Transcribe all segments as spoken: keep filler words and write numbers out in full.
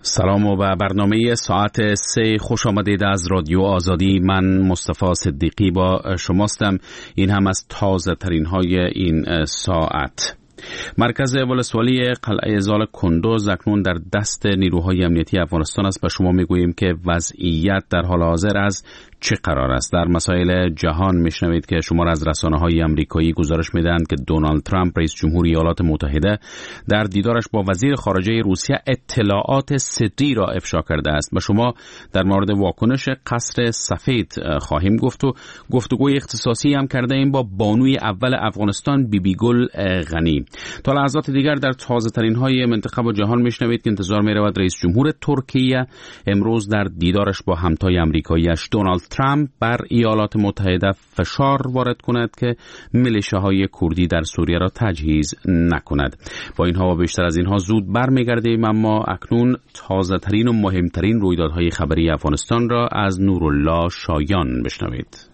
سلام و به برنامه ساعت سه خوش آمدید از رادیو آزادی. من مصطفی صدیقی با شماستم. این هم از تازه ترین های این ساعت. مرکز ولسوالی قلعه زال کندوز اکنون در دست نیروهای امنیتی افغانستان است و شما میگوییم که وضعیت در حال حاضر از چه قرار است. در مسائل جهان میشنوید که شمار از رسانه‌های آمریکایی گزارش میدهند که دونالد ترامپ رئیس جمهور ایالات متحده در دیدارش با وزیر خارجه روسیه اطلاعات سری را افشا کرده است و شما در مورد واکنش قصر سفید خواهیم گفت و گفتگوی اختصاصی هم کرده ایم با بانوی اول افغانستان بیبی گل غنی. تا لحظات دیگر در تازه ترین های منطقه و جهان میشنوید که انتظار میرود رئیس جمهور ترکیه امروز در دیدارش با همتای آمریکایی‌اش دونالد ترامپ بر ایالات متحده فشار وارد کند که میلیشیاهای کردی در سوریه را تجهیز نکند. با اینها و بیشتر از اینها زود برمیگردیم، اما اکنون تازه ترین و مهمترین رویدادهای خبری افغانستان را از نورالله شایان بشنوید.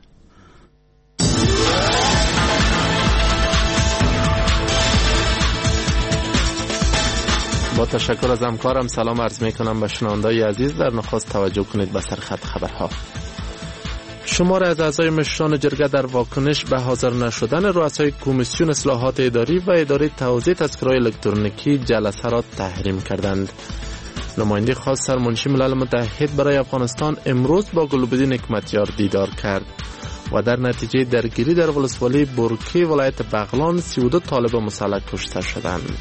با تشکر از همکارم سلام عرض می کنم به شنوندگان عزیز. در نخست توجه کنید به سرخط خبرها. شمار از اعضای مشران جرگه در واکنش به حاضر نشدن رؤسای کمیسیون اصلاحات اداری و اداره توزیع تذکره‌های الکترونیکی جلسه را تحریم کردند. نماینده خاص سرمنشی ملل متحد برای افغانستان امروز با گلبدین حکمتیار دیدار کرد و در نتیجه درگیری در ولسوالی برکی ولایت بغلان سی و دو طالب مسلح کشته شدند.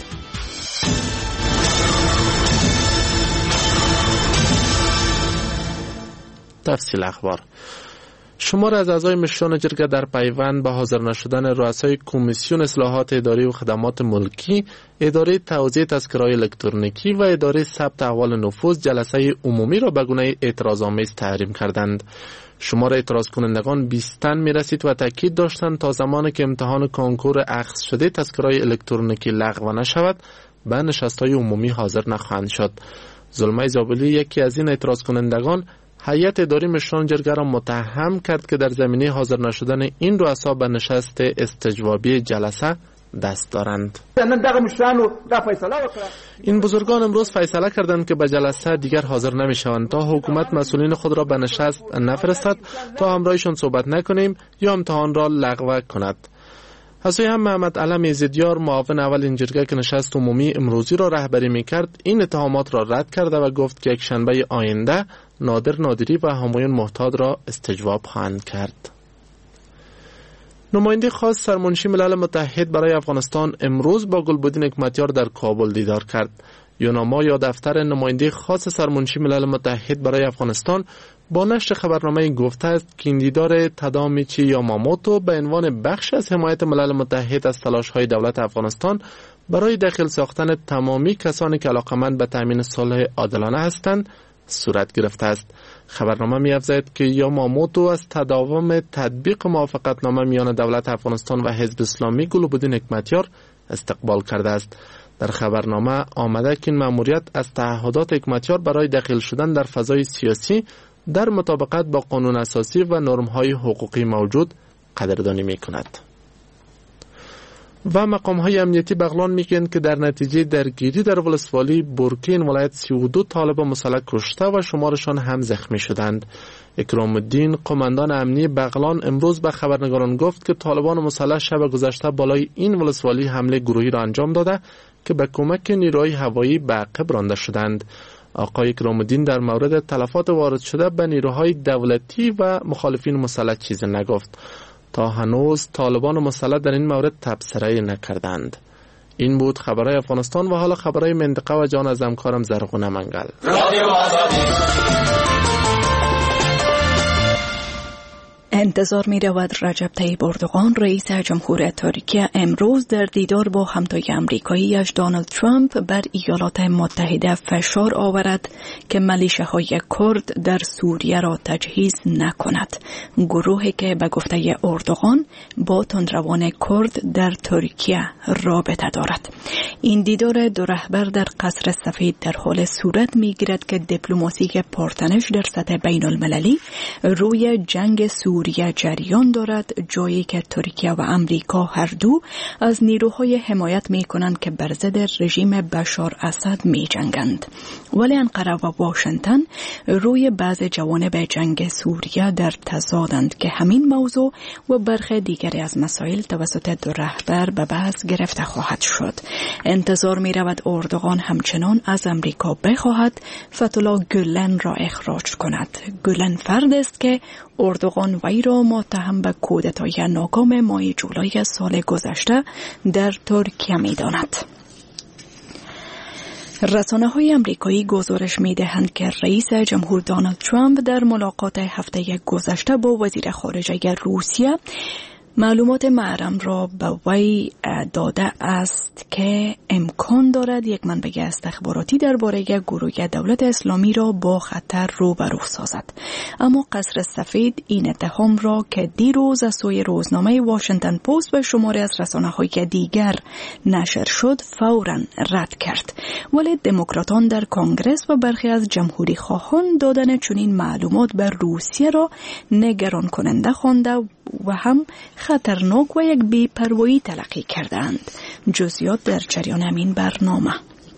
تفصیل اخبار. شمار از اعضای مشران جرگه در پیوند به حاضر نشدن رؤسای کمیسیون اصلاحات اداری و خدمات ملکی، اداره توزیع تذکره‌های الکترونیکی و اداره ثبت احوال نفوذ جلسه عمومی را به گونه اعتراض‌آمیز تحریم کردند. شمار اعتراض کنندگان بیست تن می رسید و تاکید داشتند تا زمانی که امتحان کنکور اخذ شده تذکره‌های الکترونیکی لغو نشود به نشست‌های عمومی حاضر نخواهند شد. زلمه زابلی یکی از این اعتراض کنندگان هیئت اداری مشران جرگه را متهم کرد که در زمینه حاضر نشدن این رؤسا به نشست استجوابی جلسه دست دارند. این بزرگان امروز فیصله کردند که به جلسه دیگر حاضر نمی شوند تا حکومت مسئولین خود را به نشست نفرستد تا همراهشان صحبت نکنیم یا امتحان را لغو کند. از سوی هم محمد علم زیدیار معاون اول این جرگه که نشست عمومی امروزی را رهبری می‌کرد این اتهامات را رد کرده و گفت که یک شنبه آینده نادر نادری و همایون محتاط را استجواب خواهند کرد. نماینده خاص سرمنشی ملل متحد برای افغانستان امروز با گلبدین حکمتیار در کابل دیدار کرد. یوناما یا دفتر نماینده خاص سرمنشی ملل متحد برای افغانستان با نشر خبرنامه گفته است که این دیدار تدامیچی یاماموتو به عنوان بخش از حمایت ملل متحد از تلاش‌های دولت افغانستان برای داخل ساختن تمامی کسانی که علاقمند به تامین صلح عادلانه هستند صورت گرفته است. خبرنامه می‌افزاید که یاماموتو از تداوم تطبیق موافقتنامه میان دولت افغانستان و حزب اسلامی گلبدین حکمتیار استقبال کرده است. در خبرنامه آمده که این مأموریت از تعهدات حکمتیار برای داخل شدن در فضای سیاسی در مطابقت با قانون اساسی و نرم‌های حقوقی موجود قدردانی می‌کند. و مقام‌های امنیتی بغلان میگویند که در نتیجه درگیری در ولسوالی برکی این ولایت سی و دو طالب مسلح کشته و شمارشان هم زخمی شدند. اکرام الدین قماندان امنی بغلان امروز به خبرنگاران گفت که طالبان مسلح شب گذشته بالای این ولسوالی حمله گروهی را انجام داده که به کمک نیروهای هوایی به عقب رانده شدند. آقای اکرام الدین در مورد تلفات وارد شده به نیروهای دولتی و مخالفین مسلح چیزی نگفت. تا هنوز طالبان مسلح در این مورد تبصره نکردند. این بود خبرهای افغانستان و حالا خبرهای منطقه و جان از همکارم زرغونه منگل. انتظار می رود رجب طیب اردوغان رئیس جمهور ترکیه امروز در دیدار با همتای آمریکایی‌اش دونالد ترامپ بر ایالات متحده فشار آورد که میلیشیاهای کرد در سوریه را تجهیز نکند. گروهی که به گفته اردوغان با تندروان کرد در ترکیه رابطه دارد. این دیدار دو رهبر در قصر سفید در حال صورت می گیرد که دیپلماسی پرتنش در سطح بین المللی روی جنگ سوریه سوریه جریان دارد، جایی که ترکیه و امریکا هر دو از نیروهای حمایت می کنند که بر ضد رژیم بشار اسد می جنگند. ولی انقره و واشنگتن روی بعض جوانب جنگ سوریه در تضادند که همین موضوع و برخی دیگری از مسائل توسط دو رهبر به بحث گرفته خواهد شد. انتظار می رود اردوغان همچنان از امریکا بخواهد فتولا گولن را اخراج کند. گولن فرد است که اردوغان وی را متهم به کودتای ناکام ماه جولای سال گذشته در ترکیه می داند. رسانه‌های آمریکایی گزارش می‌دهند که رئیس جمهور دونالد ترامپ در ملاقات هفته گذشته با وزیر خارجه روسیه معلومات محرم را به وی داده است که امکان دارد یک منبع استخباراتی درباره گروه دولت اسلامی را با خطر روبرو سازد. اما قصر سفید این اتهام را که دیروز از سوی روزنامه واشنگتن پست و شماری از رسانه‌های دیگر نشر شد فوراً رد کرد. ولی دموکراتان در کنگرس و برخی از جمهوری خواهان دادن چنین معلومات بر روسیه را نگران کننده خوانده و هم خطرناک و یک بی‌پروایی تلقی کردند. جزئیات در جریان همین برنامه.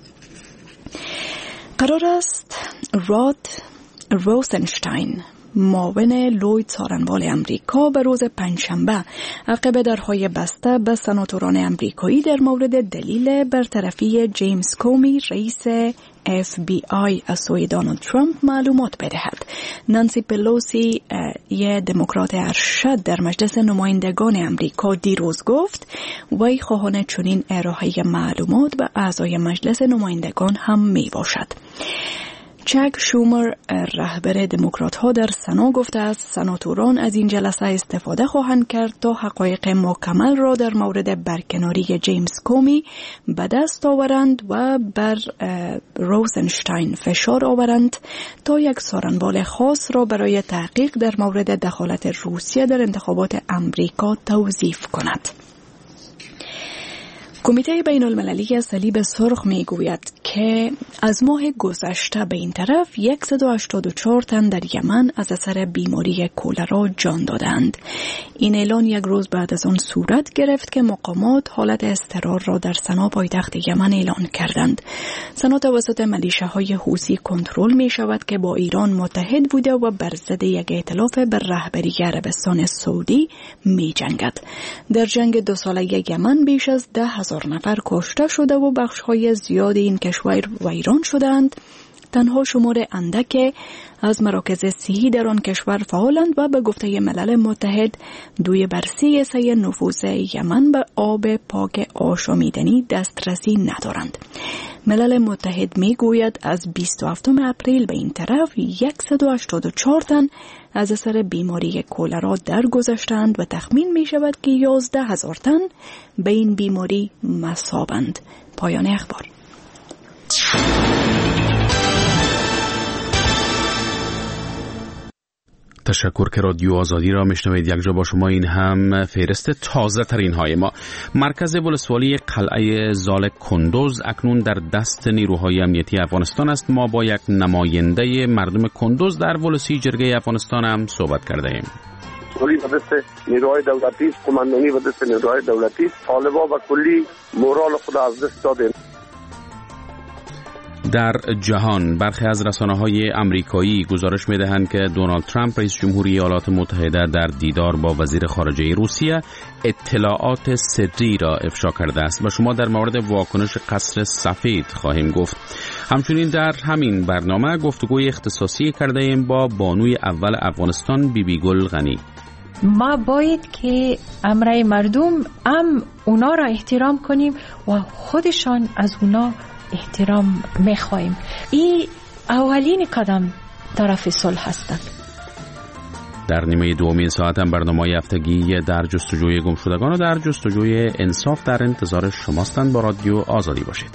قرار است راد روزنشتاین معاون لوید سارنوال امریکا به روز پنجشنبه عقب درهای بسته به سناتوران امریکایی در مورد دلیل برطرفی جیمز کومی رئیس اف بی آی از سوی دونالد ترامپ معلومات بدهد. نانسی پلوسی یه دموکرات ارشد در مجلس نمایندگان امریکا دیروز گفت وی خواهان چنین ارائه معلومات به اعضای مجلس نمایندگان هم می باشد. چک شومر رهبر دموکرات ها در سنا گفته است سناتوران از این جلسه استفاده خواهند کرد تا حقایق مکمل را در مورد برکناری جیمز کومی به دست آورند و بر روزنشتاین فشار آورند تا یک سارنوال خاص را برای تحقیق در مورد دخالت روسیه در انتخابات امریکا توظیف کند. کمیته بین المللی صلیب سرخ می گوید که از ماه گذشته به این طرف صد و هشتاد و چهار تن در یمن از اثر بیماری کولرا جان دادند. این اعلان یک روز بعد از آن صورت گرفت که مقامات حالت اضطرار را در سنا پایتخت یمن اعلان کردند. سنا توسط میلیشیاهای حوثی کنترل می شود که با ایران متحد بوده و بر ضد یک ائتلاف بر رهبری عربستان سعودی می جنگد. در جنگ دو ساله یمن بیش از ده هزار نفر کشته شده و بخش‌های زیاد این کشور ویران شدند. تنها شمار اندک از مراکز صحی در آن کشور فعالند و به گفته ملل متحد دوی بر سی سه نفوذ یمن به آب پاک آشامیدنی دسترسی ندارند. ملل متحد می گوید از بیست و هفتم اپریل به این طرف صد و هشتاد و چهار تن از اثر بیماری کولرا درگذشتند و تخمین می شود که یازده هزار تن به این بیماری مصابند. پایان اخبار. تشکر که رادیو آزادی را میشنوید. یک جا با شما این هم فهرست تازه ترین های ما. مرکز ولسوالی قلعه زال کندوز اکنون در دست نیروهای امنیتی افغانستان است. ما با یک نماینده مردم کندوز در ولسی جرگه افغانستان هم صحبت کرده ایم. کلی به دست نیروهای دولتی، قماندانی به دست نیروهای دولتی، طالبان و کلی مورال خود از دست داده. در جهان برخی از رسانه‌های آمریکایی گزارش می‌دهند که دونالد ترامپ رئیس جمهوری ایالات متحده در دیدار با وزیر خارجه روسیه اطلاعات سری را افشا کرده است و شما در مورد واکنش قصر سفید خواهیم گفت. همچنین در همین برنامه گفتگوی اختصاصی کرده ایم با بانوی اول افغانستان بی بی گل غنی. ما باید که امرای مردم هم اونا را احترام کنیم و خودشان از اونا احترام میخوایم. این اولین قدم طرف صلح هستند. در نیمه دومین ساعت هم برنامه هفتگی در جستجوی گمشدگان و در جستجوی انصاف در انتظار شماستند. با رادیو آزادی باشید.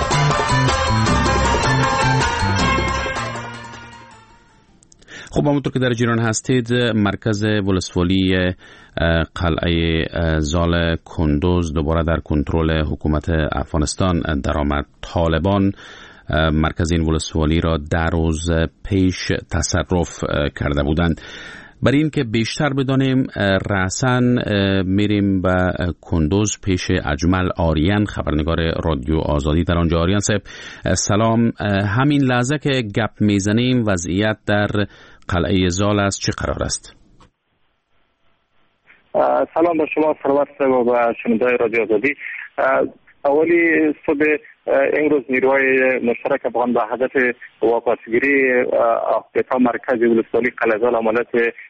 خب همونطور که در جریان هستید مرکز ولسوالی قلعه زال کندوز دوباره در کنترل حکومت افغانستان درآمد. طالبان مرکز این ولسوالی را در روز پیش تصرف کرده بودند. برای این که بیشتر بدانیم رأساً میریم به کندوز پیش اجمل آریان، خبرنگار رادیو آزادی در آنجا. آریان صاحب سلام. همین لحظه که گپ میزنیم وضعیت در قلعه زال است چه قرار است؟ سلام به شما سرور صاحب و به شنوندگان رادیو آزادی. اولی صبح امروز نیروهای مشترک افغان به هدف واپسگیری افتتاح مرکز ولسوالی قلعه زال عملیات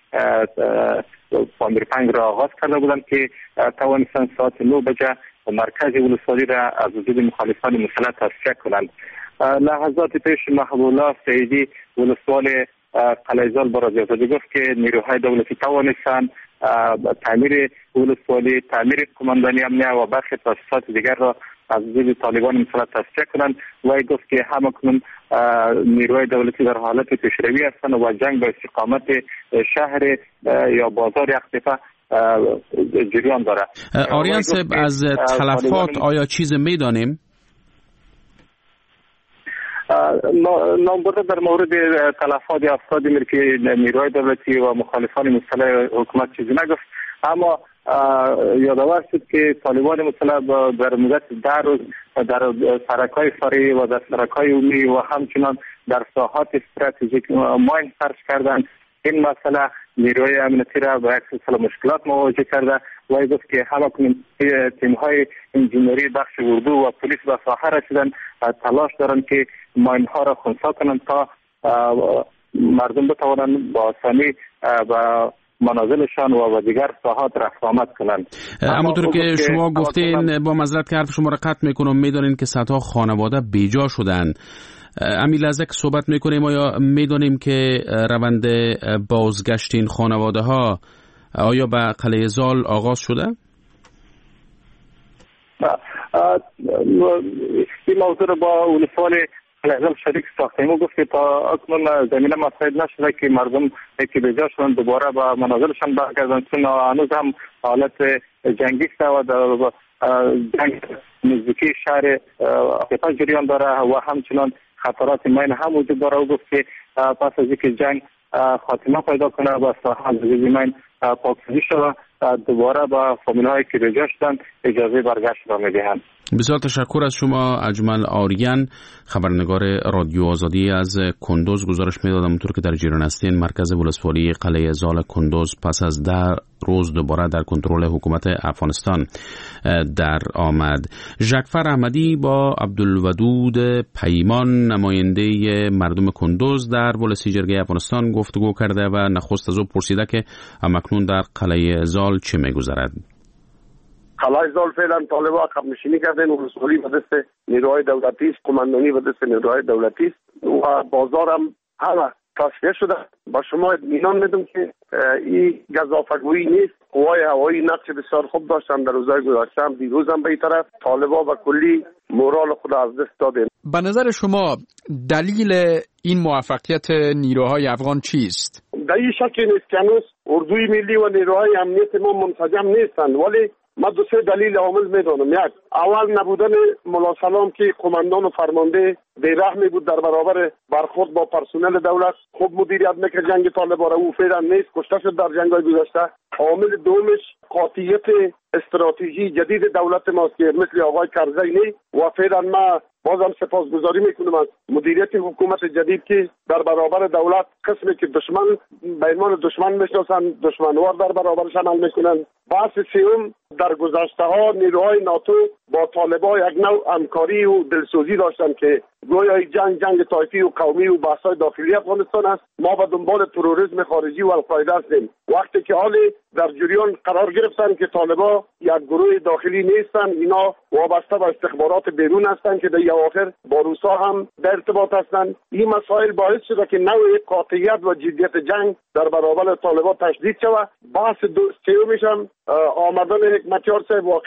پامیر پنگ را آغاز کرده بودند که توانستند ساعت نه بجه مرکز ولسوالی را از وجود مخالفان مسلح تصفیه کنند. لحظات پیش محبوب الله سعیدی ولسوال قلعه زال با رادیو آزادی گفت که نیروهای دولتی توانستند تعمیر ولسوالی، تعمیر قماندانی امنیه و برخی تاسیسات دیگر را از وجود طالبان مسلح تصفیه کنند. و ای گفت که همکنون نیروهای دولتی در حالت پیشروی هستند و جنگ به استقامت شهر یا بازار اختفا جریان دارد. آریان صاحب از تلفات آیا چیز میدانیم؟ نامبرده در مورد تلفات افرادی میره که نیروهای دولتی و مخالفان مسلح حکومت چیزی نگفت، اما یادآور شد که طالبان مسلح در مدت ده روز در سرک‌های فرعی و در سرک‌های عمومی و همچنان در ساحات استراتژیک ماین خرج کردند. این مسئله نیروهای امنیتی را با یک سلسله مشکلات مواجه کرده و ای گفت که همکنون تیم‌های انجینری بخش اردو و پلیس به ساحه رسیدند، تلاش دارند که ماین ها را خنثی کنند تا مردم بتوانند با آسانی و منازلشان و دیگر ساحات رفت آمد کنند. همونطور که شما گفتین، با معذرت که حرف شما را قطع میکنم، میدانین که صدها خانواده بیجا شدند. امی لحظه که صحبت میکنیم آیا میدانیم که روند بازگشت این خانواده ها آیا به قلعه زال آغاز شده؟ این موضوع را با ولسوال قلعه زال شریک ساختیم و گفت که تا اکنون زمینه مساعد نشده که مردم که بیجا شدن دوباره به منازلشان برگردند، چون هنوز هم حالت جنگی است و در جنگ نزدیکی شهر افتتاح جریان داره و همچنان خطرات ماین هم وجود داره. و گفت که پس از اینکه جنگ خاتمه پیدا کنه و ساحه از ماین پاکسازی شده دوباره با فامیل‌هایی که بیجا شدن اجازه برگشت را میدهند. بسیار تشکر از شما اجمل آریان، خبرنگار رادیو آزادی از کندوز. گزارش میدادم اونطور که در جریان هستین مرکز ولسوالی قلعه زال کندوز پس از ده روز دوباره در کنترل حکومت افغانستان در آمد. ژکفر احمدی با عبدالودود پیمان نماینده مردم کندوز در ولسی جرگه افغانستان گفتگو کرده و نخست از او پرسیده که همکنون در قلعه زال چه میگذرد. قلعه زال فعلا طالبان عقب نشینی کردن، ولسوالی به دست نیروهای دولتی است، قماندانی به دست نیروهای دولتی است و بازار هم همه تصفیه شده. با شما اطمینان میدم که این گزافه‌گویی نیست. قوای هوایی نقش بسیار خوب داشتن در روزهای گذشته، هم دیروز هم به این طرف طالبان و کلی مورال خود از دست دادن. به نظر شما دلیل این موفقیت نیروهای افغان چیست؟ در این شکی نیست که هنوز اردوی ملی و نیروهای امنیت ما منسجم نیستند، ولی من دو سه دلیل عامل میدونم. یک، اول نبودن ملا سلام که قماندان و فرمانده بی‌رحمی بود در برابر برخورد با پرسنل دولت، خوب مدیریت میکرد جنگ طالبان را، او فعلا نیست، کشته شد در جنگ‌های گذشته. عامل دومش قاطعیت استراتژی جدید دولت ماست که مثل آقای کرزی نی و فعلا ما بازم سپاسگزاری میکنم از مدیریت حکومت جدید که در برابر دولت قسمی که دشمن به عنوان دشمن میشناسن دشمنوار در برابرش عمل میکنن. بحث سوم، در گذشته ها نیروهای ناتو با طالبان یک نوع همکاری و دلسوزی داشتن که گویا جنگ جنگ طایفی و قومی و بحث‌های داخلی افغانستان است. ما به دنبال تروریسم خارجی و القاعده هستیم. وقتی که حال در جریان قرار گرفتن که طالبان یک گروه داخلی نیستن، اینا وابسته به استخبارات بیرون هستن که در اواخر با روسا هم در ارتباط هستن. این مسائل باعث شده که نوع قاطعیت و جدیت جنگ در برابر طالبان تشدید شود. بحث سومش هم آمدن حکمتیار صاحب واقعا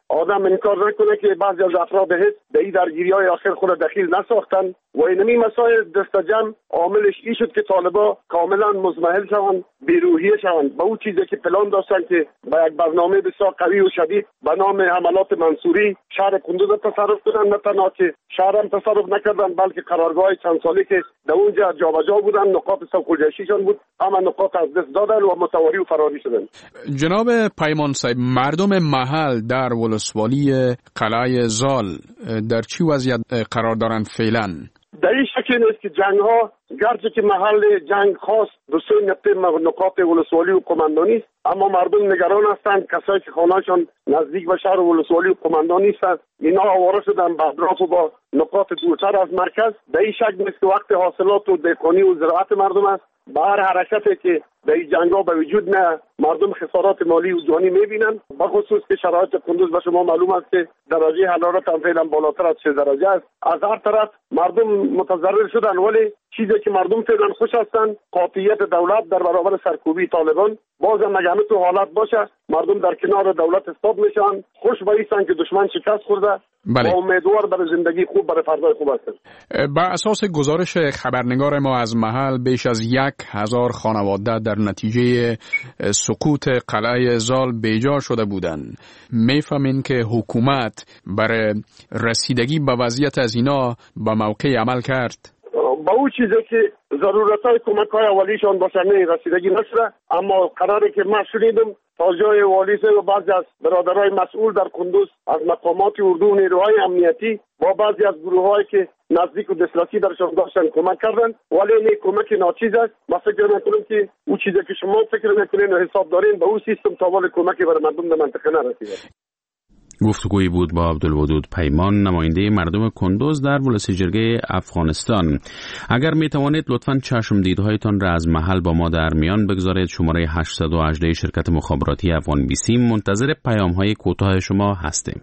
آدم انکار نکنه که بعضی از افراد حزب به این درگیری‌های آخر خود دخیل نساختن و اینمی مسائل دست جمع عاملش این شد که طالبا کاملا مزمحل شوند، بیروحیه شوند. به اون چیزی که پلان داشتن که با یک برنامه بسیار قوی و شدید به نام حملات منصوری شهر کندوز تصرف کنند، نه تنها که شهر هم تصرف نکردن بلکه قرارگاه چند سالی که در اونجا جابجا بودن، نقاط سوکوجشیشان بود، اما نقاط از دست دادن و متواری و فراری شدن. جناب پیمان صاحب، مردم محل در ولسوالی قلعه زال در چی وضعیت قرار دارند فعلا؟ در این شکل نیست که جنگ ها گرچه که محل جنگ خاص دو سه نقاط ولسوالی و قماندانی است، اما مردم نگران هستند. کسایی که خانه‌شان نزدیک به شهر ولسوالی و قماندانی هستند اینا آواره شدن به اطراف و با نقاط دورتر از مرکز. در این شکل نیست که وقت حاصلات و دهقانی و زراعت مردم است. به هر حرکتی که در این جنگ ها به وجود نه مردم خسارات مالی و جانی میبینن، بخصوص که شرایط کندوز به شما معلوم است که درجه حرارت هم فعلا بالاتر از سه درجه است. از هر طرف مردم متضرر شدن، ولی چیزی که مردم فعلا خوش هستن قاطعیت دولت در برابر سرکوبی طالبان. بازم اگر همین تو حالت باشه مردم در کنار دولت استاد میشن، خوش به ایستن که دشمن شکست خورده. بله. و امیدوار برای زندگی خوب، برای فردای خوب هستن. بر اساس گزارش خبرنگار ما از محل بیش از یک هزار خانواده در نتیجه سقوط قلعه زال بیجا شده بودند. میفهمین که حکومت برای رسیدگی به وضعیت از اینا به موقع عمل کرد؟ با اون چیزی که ضرورتای کمک های اولیشان باشه رسیدگی نشده، اما قراره که من شنیدم تا جای والیسه و بعضی از برادرای مسئول در کندوز از مقامات اردو و نیروهای امنیتی با بعضی از گروه هایی که نزدیک و دسترسی درشان داشتن کمک کردن، ولی این کمک ناچیز است. ما فکر نکنیم که اون چیزی که شما فکر نکنین و حساب دارین به اون سیستم تاوال کمکی برای مردم در منطقه نرسیده. گفتگویی بود با عبدالودود پیمان، نماینده مردم کندوز در ولسوالی افغانستان. اگر می توانید لطفاً چشم دیدهایتان را از محل با ما در میان بگذارید. شماره هشتصد و هجده شرکت مخابراتی افغان بیسیم منتظر پیام های کوتاه شما هستیم.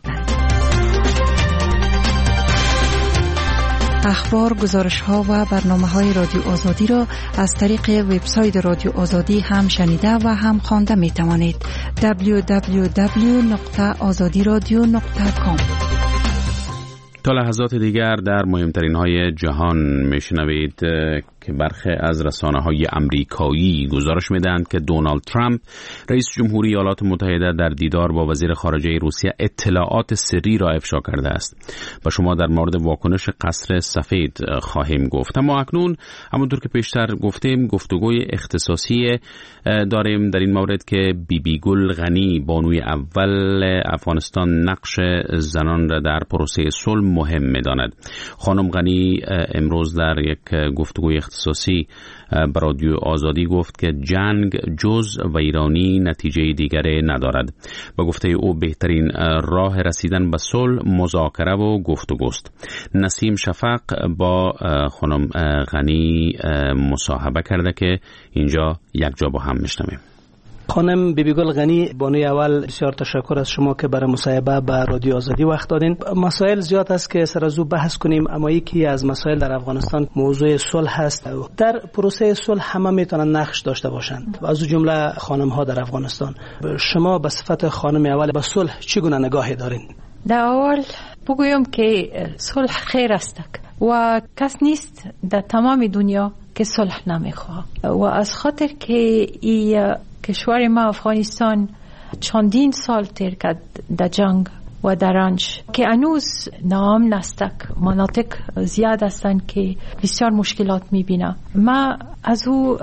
اخبار، گزارش‌ها و برنامه‌های رادیو آزادی را از طریق وبسایت رادیو آزادی هم شنیده و هم خوانده می‌توانید. دبلیو دبلیو دبلیو نقطه آزادی رادیو نقطه کام. تا لحظات دیگر در مهمترین های جهان میشنوید که برخی از رسانه‌های آمریکایی گزارش میدهند که دونالد ترامپ رئیس جمهوری ایالات متحده در دیدار با وزیر خارجه روسیه اطلاعات سری را افشا کرده است. و شما در مورد واکنش قصر سفید خواهیم گفت. اما اکنون همونطور که پیشتر گفتیم گفتگوی اختصاصی داریم در این مورد که بیبی گل غنی، بانوی اول افغانستان، نقش زنان را در پروسه صلح مهم می‌داند. خانم غنی امروز در یک گفتگوی اختصاصی به رادیو آزادی گفت که جنگ جز ویرانی نتیجه دیگری ندارد. با گفته او بهترین راه رسیدن به صلح مذاکره و گفتگوست. نسیم شفق با خانم غنی مصاحبه کرده که اینجا یک جا با هم میشنویم. خانم بیبی گل غنی، بانوی اول، بسیار تشکر از شما که برای مصاحبه به رادیو آزادی وقت دادین. مسائل زیاد است که سر از او بحث کنیم، اما یکی از مسائل در افغانستان موضوع صلح هست. در پروسه صلح همه میتونن نقش داشته باشند و از جمله خانم ها در افغانستان. شما به صفت خانم اول به صلح چگونه نگاهی دارین؟ در اول بگویم که صلح خیر است و کس نیست در تمام دنیا که صلح نمیخواه و از خاطر که ای کشور ما افغانستان چندین سال تیر کرد در جنگ و در رنج که هنوز نام نستک مناطق زیاد هستند که بسیار مشکلات میبینم. ما از او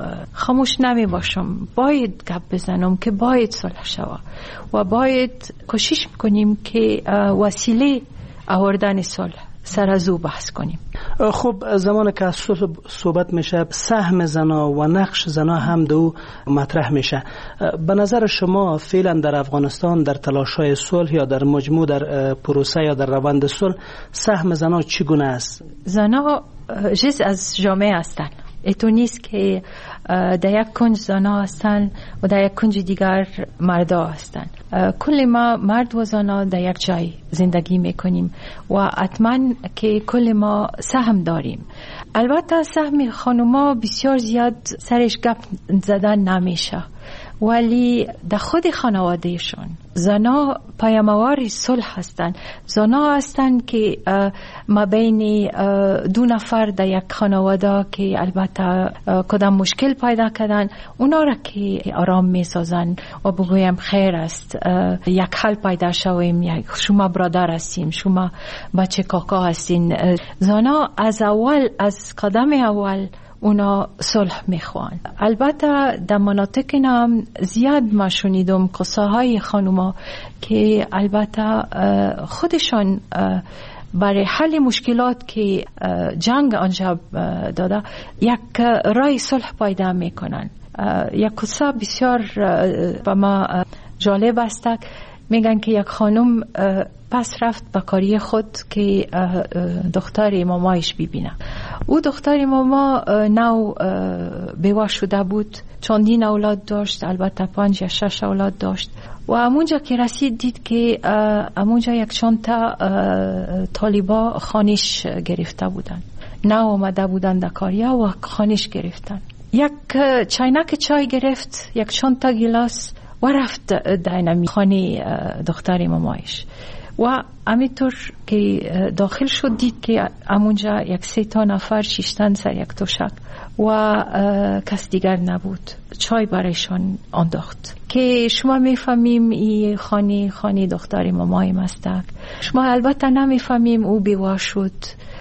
خاموش نمی باشم، باید گپ بزنم که باید صلح شود و باید کوشش کنیم که وسیله آوردن صلح سر از او بحث کنیم. خب زمان که از صحبت میشه سهم زنا و نقش زنا هم دو مطرح میشه. به نظر شما فعلا در افغانستان در تلاش‌های صلح یا در مجموع در پروسه یا در روند صلح سهم زنا چگونه است؟ زنا جز از جامعه هستند. ایتو نیست که در یک کنج زنا هستند و در یک کنج دیگر مردا هستند. کل ما مرد و زنا در یک جای زندگی میکنیم و حتما که کل ما سهم داریم. البته سهم خانوما بسیار زیاد سرش گپ زدن نمیشه ولی در خود خانوادهشون زنا پیام‌آور صلح هستند. زنا هستند که ما بین دو نفر در یک خانواده که البته کدام مشکل پیدا کردن اونا را که آرام میسازن و بگویم خیر است، یک حل پیدا شویم، یک شما برادر هستین، شما بچه کاکا هستین. زنا از اول از قدم اول اونا صلح میخوان. البته در مناطق نام زیاد ما شنیدم قصه های خانوما که البته خودشان برای حل مشکلات که جنگ آنجا داده یک رای صلح پیدا میکنن. یک قصه بسیار به ما جالب است. میگن که یک خانم پس رفت به کاری خود که دختر مامایش ببینه. او دختر ماما نو بیوه شده بود، چندین اولاد داشت، البته پنج یا شش اولاد داشت و امونجا که رسید دید که امونجا یک چند طالبا خانش گرفته بودن، نو آمده بودن در کاریا و خانش گرفتن. یک چینک چای گرفت، یک چند تا گلاس و رفت در خانه دختر مامایش و همینطور که داخل شد دید که امونجا یک سه تا نفر شیشتن سر یک تشک و کس دیگر نبود. چای برایشان انداخت که شما میفهمیم این خانه خانه دختر مامایم است. شما البته نمیفهمیم او بیوه شد،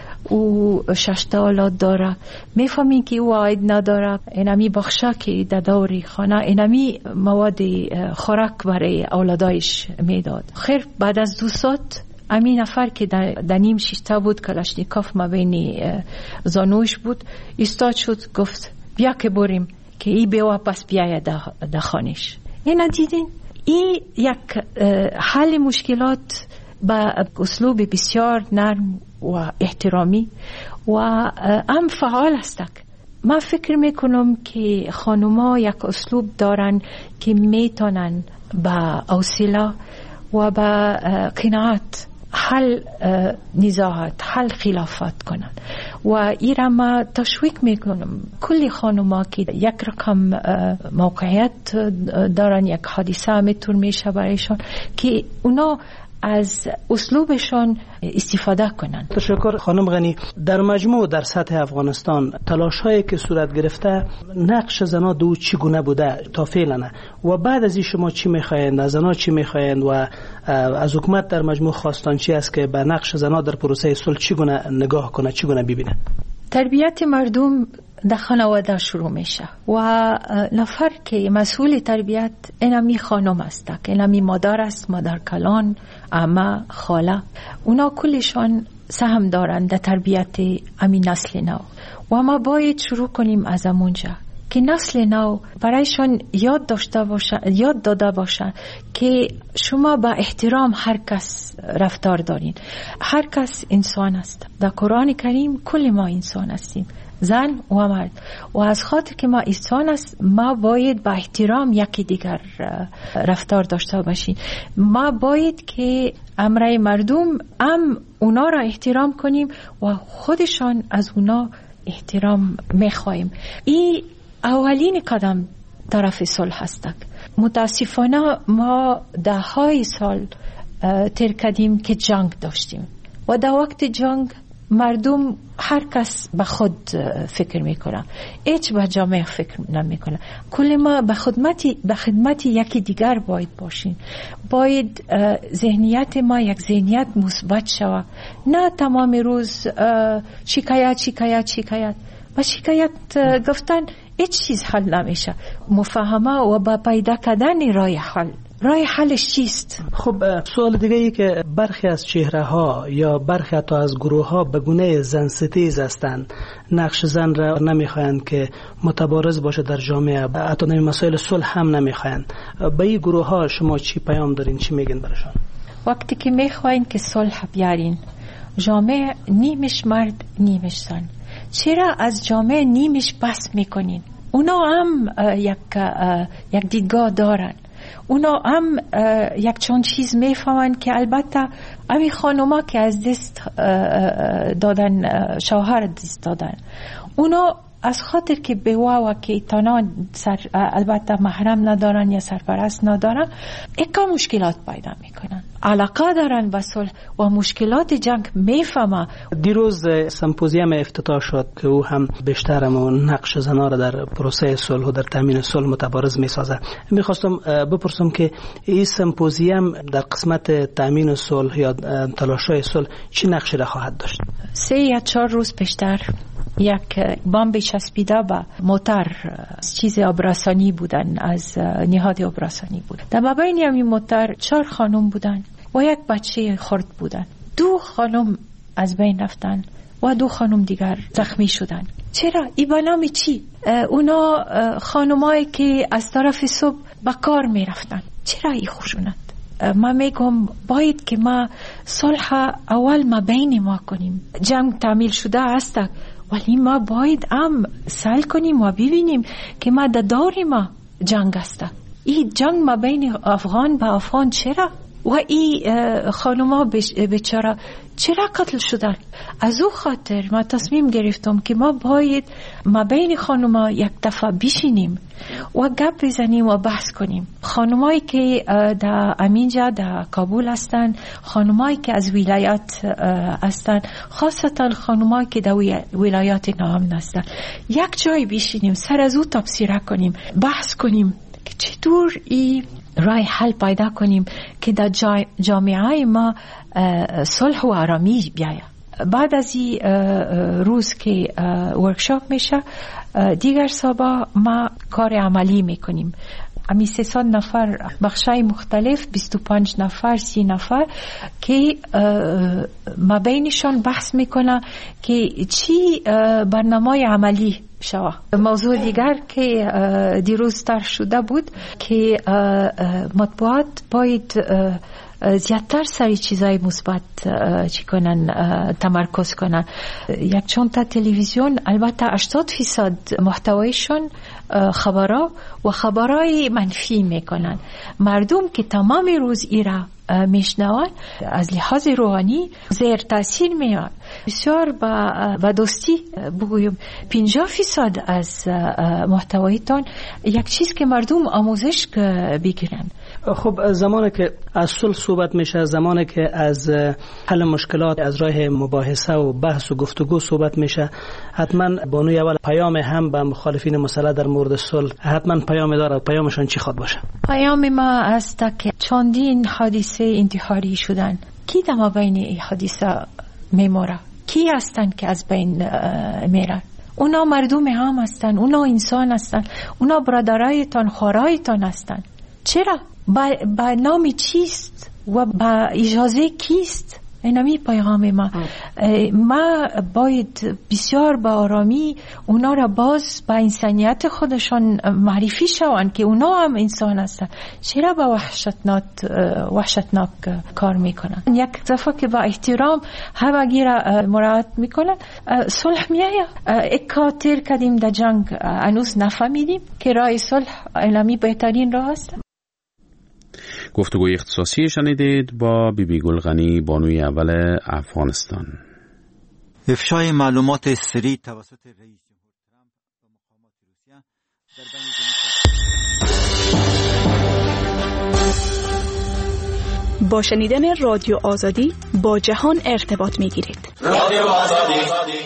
او ششتا اولاد داره، میفهمین که او عاید نداره. اینمی بخشه که در دور خانه اینمی مواد خوراک برای اولادایش میداد. خیر بعد از دو ساعت امین نفر که در نیم شیشتا بود، کلاشنیکوف مبین زانوش بود، ایستاد شد گفت بیا که بریم که ای بیوه پس بیایه در خانش. اینا دیدین این یک حل مشکلات با اسلوب بسیار نرم و احترامی و ام فعال هستک. من فکر میکنم که خانوما یک اسلوب دارن که میتونن با حوصله و با قناعت حل نزاعات، حل خلافات کنن و ایرا ما تشویق میکنم کلی خانوما که یک رقم موقعیت دارن، یک حادثه میتور میشه برایشان که اونا از اسلوبشان استفاده کنند. تشکر خانم غنی. در مجموع در سطح افغانستان تلاش هایی که صورت گرفته نقش زنا دو چگونه بوده تا فعلا و بعد از این شما چی میخواین، از زنا چی میخواین و از حکومت در مجموع خواستان چی است که به نقش زنا در پروسه صلح چگونه نگاه کنه، چگونه ببینه؟ تربیت مردم در خانواده شروع میشه و نفر که مسئول تربیت اینمی خانم است، اینمی مادر است، مادر کلان، عمه، خاله. اونا کلشان سهم دارن در تربیت امی نسل نو و ما باید شروع کنیم از امونجا که نسل نو برایشان یاد داشته باشه، یاد داده باشه که شما با احترام هر کس رفتار دارین. هر کس انسان است. در قرآن کریم کل ما انسان هستیم، زن و مرد، و از خاطر که ما انسان است ما باید با احترام یکی دیگر رفتار داشته باشیم. ما باید که امرای مردم هم اونا را احترام کنیم و خودشان از اونا احترام میخوایم. این اولین قدم طرف صلح هست. متاسفانه ما ده های سال تیر کردیم که جنگ داشتیم و در وقت جنگ مردم هر کس به خود فکر میکنه، هیچ به جامعه فکر نمیکنه. کل ما به خدمتی به خدمتی یکی دیگر باید باشیم. باید ذهنیت ما یک ذهنیت مثبت شود، نه تمام روز شکایت شکایت شکایت و شکایت گفتن هیچ چیز حل نمیشه. مفاهمه و با پیدا کردن راه حل. راه حلش چیست؟ خب سوال دیگه ای که برخی از چهره ها یا برخی حتی از گروه ها به گونه زن ستیز هستند، نقش زن را نمیخواهند که متبارز باشه در جامعه، حتی نمی مسائل صلح هم نمیخواهند. به این گروه ها شما چی پیام دارین، چی میگین برشان؟ وقتی که میخواین که صلح بیارین، جامعه نیمش مرد نیمش زن، چرا از جامعه نیمش بس میکنین؟ اونا هم یک یک دیدگاه دارن، اونا هم یک چند چیز میفهمن که البته امی خانوما که از دست دادن، شوهر دست دادن، اونا از خاطر که به واو که تنها سر البته محرم ندارن یا سرپرست ندارن، اکا مشکلات پیدا میکنن. علاقه دارن به صلح و مشکلات جنگ میفهمه. دیروز سمپوزیوم افتتاح شد که او هم بیشتر و نقش زنان را در پروسه صلح و در تامین صلح متبارز میسازه. میخواستم بپرسم که این سمپوزیوم در قسمت تامین صلح یا تلاش‌های صلح چه نقشی را خواهد داشت؟ سه یا چهار روز پیشتر یک بمب چسبیده به موتر چیز آبراسانی بودن، از نهاد آبراسانی بود. در مابین همین موتر چهار خانم بودن و یک بچه خرد بودن. دو خانم از بین رفتن و دو خانم دیگر زخمی شدن. چرا؟ ای به نام چی؟ اونا خانمایی که از طرف صبح به کار می رفتن. چرا ای خشونت؟ ما میگم باید که ما صلح اول ما بین ما کنیم. جنگ تعمیل شده است، ولی ما باید هم سعی کنیم و ببینیم که ما در دور ما جنگ است. این جنگ ما بین افغان با افغان چرا؟ و این خانوما بیچاره چرا قتل شدن؟ از او خاطر ما تصمیم گرفتم که ما باید ما بین خانوما یک دفعه بشینیم و گپ بزنیم و بحث کنیم. خانمایی که در امینجا در کابل هستن، خانمایی که از ولایت هستن، خاصتا خانمایی که در ولایات نام هستن، یک جای بشینیم، سر از او تبصره کنیم، بحث کنیم که چطور این رای حل پیدا کنیم که در جامعه ما صلح و آرامی بیاید. بعد از این روز که ورکشاپ میشه، دیگر سابا ما کار عملی میکنیم. امی سیصد نفر بخشای مختلف، بیست و پنج نفر، سی نفر که ما بینشان بحث میکنه که چی برنامه عملی شوه. موضوع دیگر که دیروز طرح شده بود که مطبوعات باید زیادتر سری چیزای مثبت چی کنن، تمرکز کنن. یک چند تا تلویزیون البته هشتاد فیصد محتوایشون خبرها و خبرهای منفی میکنن. مردم که تمام روز ایرا میشنوان از لحاظ روحانی زیر تاثیر میاد. بسیار با دوستی بگویم پنجاه فیصد از محتوایتان یک چیز که مردم آموزش بگیرن. خب زمانی که از صلح صحبت میشه، زمانی که از حل مشکلات از راه مباحثه و بحث و گفتگو صحبت میشه، حتما بانوی اول پیام هم به مخالفین مسئله در مورد صلح حتما پیام داره. پیامشان چی خواد باشه؟ پیام ما است که چندین حادثه انتحاری شدن. کی در بین این حادثه میموره؟ کی هستن که از بین میرن؟ اونا مردم هم هستن، اونا انسان هستن، اونا برادرایتان، خورایتان هستن. چرا؟ با, با نام چیست و با اجازه کیست؟ اینمی پیغام ما. ما باید بسیار با آرامی اونا را باز با انسانیت خودشان معرفی شوند که اونا هم انسان هستند. چرا با وحشتناک وحشتناک کار میکنن؟ یک دفعه که با احترام همگی را مراعات میکنن، صلح میآید. اکا تیر کردیم در جنگ، هنوز نفهمیدیم که راه صلح اینمی بهترین راه است. گفتگوی اختصاصی شنیدید با بی بی گلغنی، بانوی اول افغانستان. افشای معلومات سری توسط رئیس جمهور ترامپ به مقامات روسیه در بین با شنیدن رادیو آزادی با جهان ارتباط می‌گیرید. رادیو آزادی.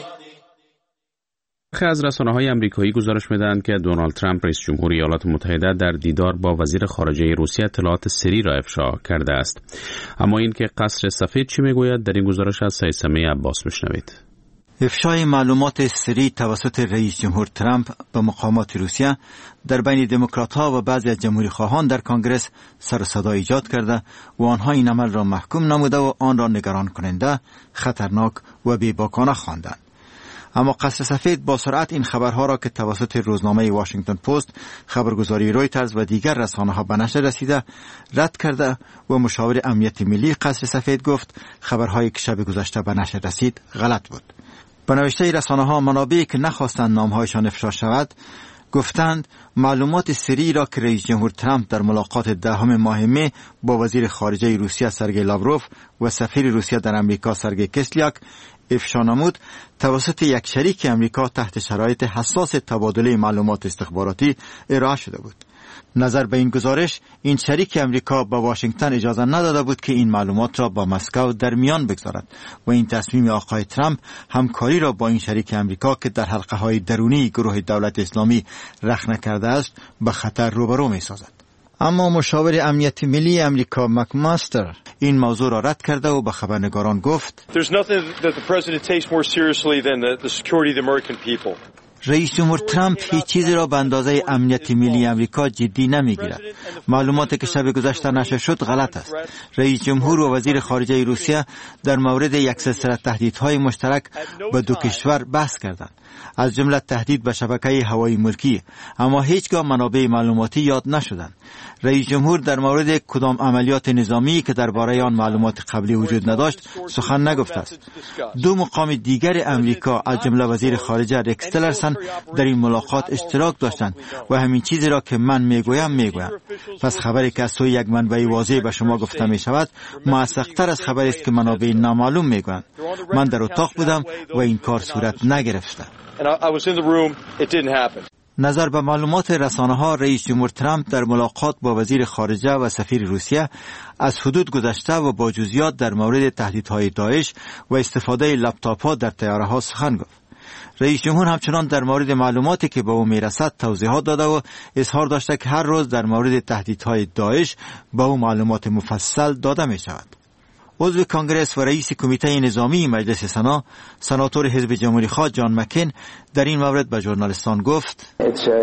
برخی از رسانه‌های آمریکایی گزارش می‌دهند که دونالد ترامپ رئیس جمهور ایالات متحده در دیدار با وزیر خارجه روسیه اطلاعات سری را افشا کرده است. اما این که قصر سفید چی میگوید، در این گزارش از سیسمه عباس بشنوید. افشای معلومات سری توسط رئیس جمهور ترامپ به مقامات روسیه در بین دموکرات‌ها و بعضی از جمهوری‌خواهان در کنگره سر و صدا ایجاد کرده و آنها این عمل را محکوم نموده و آن را نگران کننده، خطرناک و بی‌باکانه خواندند. اما قصر سفید با سرعت این خبرها را که توسط روزنامه واشنگتن پست، خبرگزاری رویترز و دیگر رسانه‌ها به نشر رسیده رد کرده و مشاور امنیت ملی قصر سفید گفت خبرهایی که شب گذشته به نشر رسید غلط بود. به نوشته رسانه‌ها، منابعی که نخواستند نامهایشان افشا شود گفتند معلومات سری را که رئیس جمهور ترامپ در ملاقات دهم ماه می با وزیر خارجه روسیه سرگئی لاوروف و سفیر روسیه در امریکا سرگئی کسلیاک افشا نمود توسط یک شریک امریکا تحت شرایط حساس تبادله معلومات استخباراتی ارائه شده بود. نظر به این گزارش، این شریک امریکا به واشنگتن اجازه نداده بود که این معلومات را با مسکو در میان بگذارد و این تصمیم آقای ترامپ همکاری را با این شریک امریکا که در حلقه های درونی گروه دولت اسلامی رخنه کرده است به خطر روبرو می سازد. اما مشاور امنیت ملی امریکا مکماستر این موضوع را رد کرده و به خبرنگاران گفت رئیس جمهور ترامپ هیچ چیزی را به اندازه امنیت ملی امریکا جدی نمیگیرد. معلوماتی که شب گذشته نشر شد غلط است. رئیس جمهور و وزیر خارجه روسیه در مورد یک سلسله تهدیدهای مشترک به دو کشور بحث کردند، از جمله تهدید به شبکه هوایی ملکی، اما هیچگاه منابع معلوماتی یاد نشدند. رئیس جمهور در مورد کدام عملیات نظامی که درباره آن معلومات قبلی وجود نداشت سخن نگفته است. دو مقام دیگر امریکا از جمله وزیر خارجه ریکس تیلرسن در این ملاقات اشتراک داشتند و همین چیزی را که من میگویم میگویم. پس خبری که از سوی یک منبع واضح به شما گفته می شود موثق‌تر از خبری است که منابع نامعلوم میگویند. من در اتاق بودم و این کار صورت نگرفت. نظر به معلومات رسانه ها، رئیس جمهور ترامپ در ملاقات با وزیر خارجه و سفیر روسیه از حدود گذشته و با جزئیات در مورد تهدیدهای داعش و استفاده لپتاپ ها در طیاره ها سخن گفت. رئیس جمهور همچنان در مورد معلوماتی که به او میرسد توضیحات داده و اظهار داشته که هر روز در مورد تهدیدهای داعش به او معلومات مفصل داده می شود. عضو کانگرس و رئیس کمیته نظامی مجلس سنا، سناتور حزب جمهوری خواه جان مکین در این مورد به ژورنالیستان گفت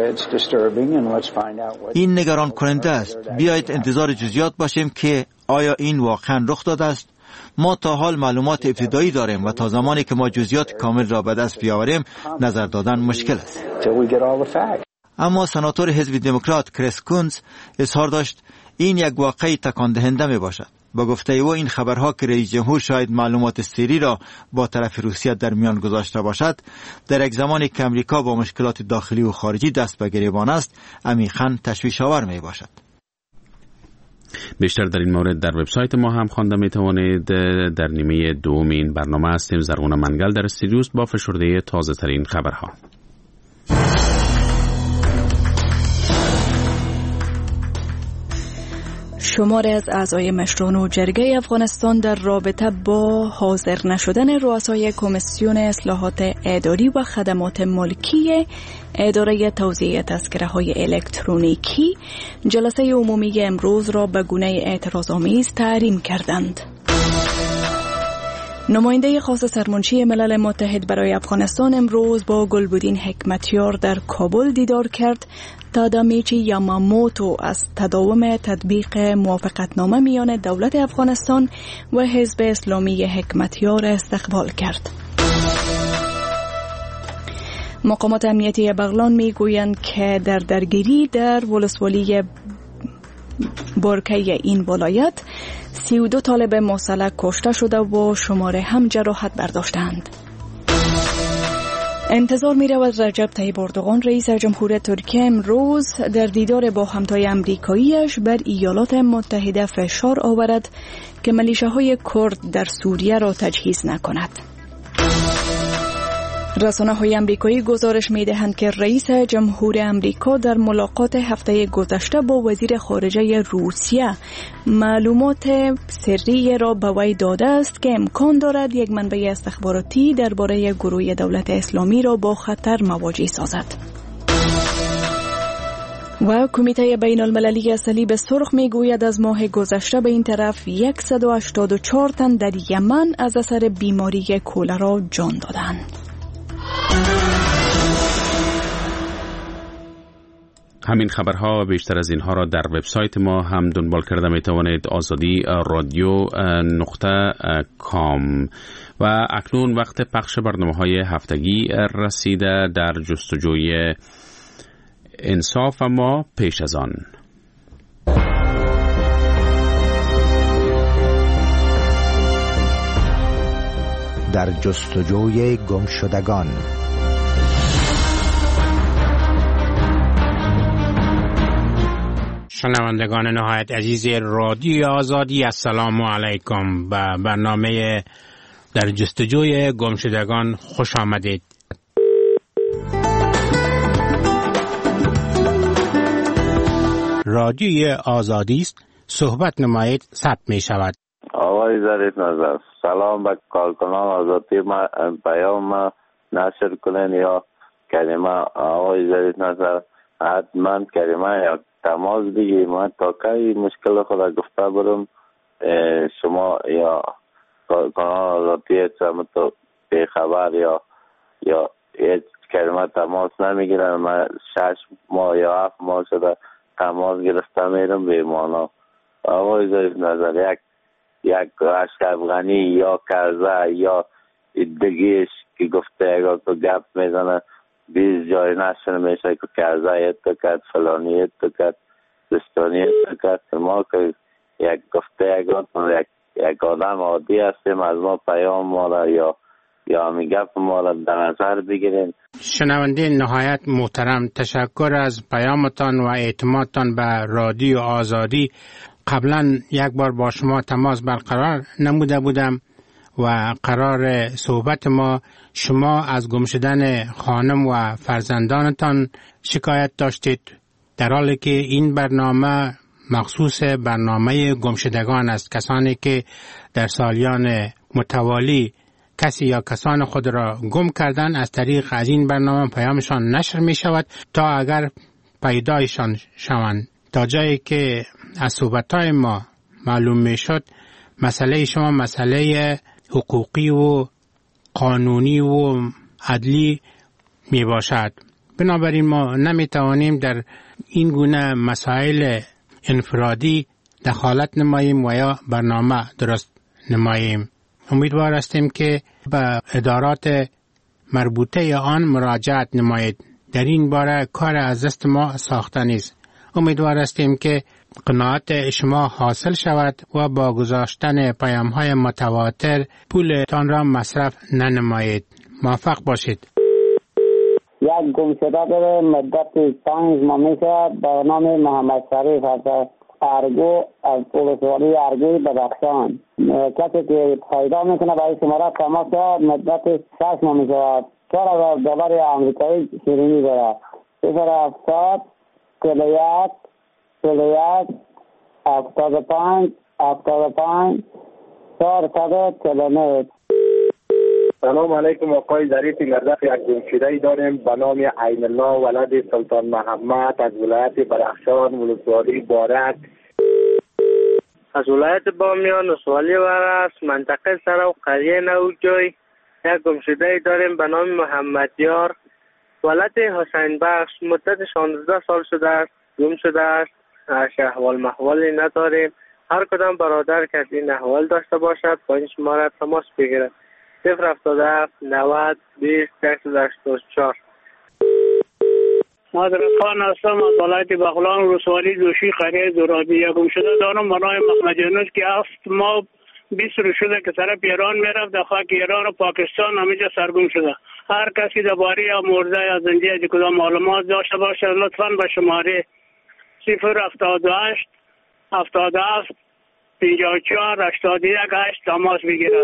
این نگران کننده است. بیایید انتظار جزئیات باشیم که آیا این واقعا رخ داده است. ما تا حال معلومات ابتدایی داریم و تا زمانی که ما جزئیات کامل را به دست بیاوریم نظر دادن مشکل است. اما سناتور حزب دموکرات کریس کونز اظهار داشت این یک واقعه تکان دهنده می باشد. با گفته او این خبرها که رئیس جمهور شاید معلومات سری را با طرف روسیه در میان گذاشته باشد در یک زمانی که امریکا با مشکلات داخلی و خارجی دست به گریبان است عمیقاً تشویش آور می باشد. بیشتر در این مورد در وبسایت ما هم خوانده می توانید. در نیمه دوم این برنامه هستیم. زرغون منگل در استودیو با فشرده تازه ترین خبرها. شماری از اعضای مشران و جرگه افغانستان در رابطه با حاضر نشدن رؤسای کمیسیون اصلاحات اداری و خدمات ملکی اداره توزیع تذکره‌های الکترونیکی جلسه عمومی امروز را به گونه اعتراض‌آمیز تحریم کردند. نماینده خاص سرمنشی ملل متحد برای افغانستان امروز با گلبدین حکمتیار در کابل دیدار کرد تا دامیچی یاماموتو از تداوم تطبیق موافقتنامه میان دولت افغانستان و حزب اسلامی حکمتیار استقبال کرد. مقامات امنیتی بغلان میگویند که در درگیری در ولسوالی برکه این ولایت سی و دو طالب مسلح کشته شده و شماره هم جراحت برداشتند. انتظار می رود رجب طیب اردوغان رئیس جمهور ترکیه امروز در دیدار با همتای امریکاییش بر ایالات متحده فشار آورد که ملیشه‌های کرد در سوریه را تجهیز نکند. رسانه‌های امریکایی گزارش می‌دهند که رئیس جمهور امریکا در ملاقات هفته گذشته با وزیر خارجه روسیه معلومات سری را به وی داده است که امکان دارد یک منبع استخباراتی درباره گروه دولت اسلامی را با خطر مواجه سازد. و کمیته بین المللی صلیب سرخ میگوید از ماه گذشته به این طرف صد و هشتاد و چهار تن در یمن از اثر بیماری کولرا جان دادند. همین خبرها و بیشتر از اینها را در وبسایت ما هم دنبال کرده می توانید آزادی رادیو نقطه کام. و اکنون وقت پخش برنامه‌های هفتگی رسیده. در جستجوی انصاف ما پیش از آن در جستجوی گمشدگان. شنوندگان نهایت عزیز رادیو آزادی، السلام علیکم. به برنامه در جستجوی گمشدگان خوش آمدید. رادیوی آزادی است، صحبت نمایید، ثبت می شود. آقای ظریف نظر، سلام به کارکنان آزادی. ما پیام ما نشر کنین یا کلمه آقای ظریف نظر حتما کلمه یا تماس بگی. من تا که مشکل خود گفته برم شما یا کارکنان آزادی تو به خبر یا یا یک کلمه تماس نمیگیرن. من شش ماه یا هفت ماه شده تماس گرفته میرم به مانا. آقای ظریف نظر یک یک رشک افغانی یا کرزه یا دگیش که گفته اگر تو گپ میزنه بیز جای نشن میشه که کرزه ایتو کد فلانی ایتو کد دستانی ایتو کد. ما که یک گفته اگر یک, یک آدم عادی هستیم از ما پیام ما را یا یا همی گپ ما را در نظر بگیرین. شنونده نهایت محترم، تشکر از پیامتان و اعتمادتان به رادیو آزادی. قبلا یک بار با شما تماس برقرار نموده بودم و قرار صحبت ما شما از گم شدن خانم و فرزندانتان شکایت داشتید، در حالی که این برنامه مخصوص برنامه گم شدگان است، کسانی که در سالیان متوالی کسی یا کسان خود را گم کردن. از طریق از این برنامه پیامشان نشر می شود تا اگر پیدایشان شوند. تا جایی که از صحبتهای ما معلوم می شد مسئله شما مسئله حقوقی و قانونی و عدلی می باشد. بنابراین ما نمی توانیم در این گونه مسائل انفرادی دخالت نماییم و یا برنامه درست نماییم. امیدوار هستیم که به ادارات مربوطه آن مراجعت نمایید. در این باره کار از دست ما ساخته نیست. امیدوار هستیم که قناعت شما حاصل شود و با گذاشتن پیام‌های متواتر پولتان را مصرف ننمایید. موفق باشید. یک گمشده داره مدت پنج ماه میشه به نام محمد شریف از ارگو از ولسوالی ارگوی بدخشان. کسی که پیدا میکنه برای شماره تماس مدت شش ماه میشه. چهار هزار دلار آمریکایی شیرینی داره. صفر هفتاد چهل و یک چهل و یک هفتاد و پنج هفتاد و پنج چهارصد چهل و نه. سلام علیکم آقای ظریف نظر. یک گمشده‌ای داریم به نام عین الله ولد سلطان محمد از ولایت بدخشان ولسوالی بارک. از ولایت بامیان ولسوالی ورس منطقه سر و قریه نوجوی یک گمشده‌ای داریم به نام محمد یار ولد حسین بخش. مدت شانزده سال شده است گم شده است. احوال محوالی نداریم. هر کدام برادر که این احوال داشته باشد با این شماره تماس بگیرد. صفر هفتاد و هفت نود بیست ششصد و هشتاد و چهار. مادرخان هستم از ولایت بغلان ولسوالی دوشی قریه زرادی. یک گمشده دارم به نام محمد یونس که هفت ماه بیست روز شده که طرف ایران میرفت. در خاک ایران و پاکستان همینجا سرگم شده. هر کسی درباره یا مرده یا زنده از کدام معلومات داشته باشه لطفاً به شماره صفر هفتاد و هشت هفتاد و هفت پنجاه و چهار هشتاد و یک هشت تماس بگیره.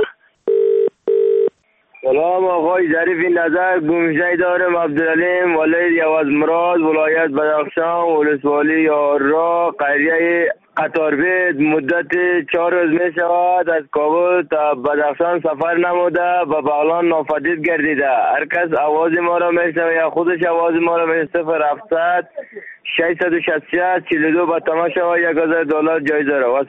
سلام آقای ظریف نظر. گمشده‌ای دارم عبدالعلیم ولید یواز مراد ولایت بدخشان ولسوالی یارا قریه قطاربید. مدت چهار روز می شود از کابل تا بدخشان سفر نموده به بغلان ناپدید گردیده. هر کس آواز ما را میشنوه یا خودش آواز ما را میشنوه صفر هفتصد ششصد و شصت و شش چهل و دو به تماشا و یک هزار دلار جایزه را.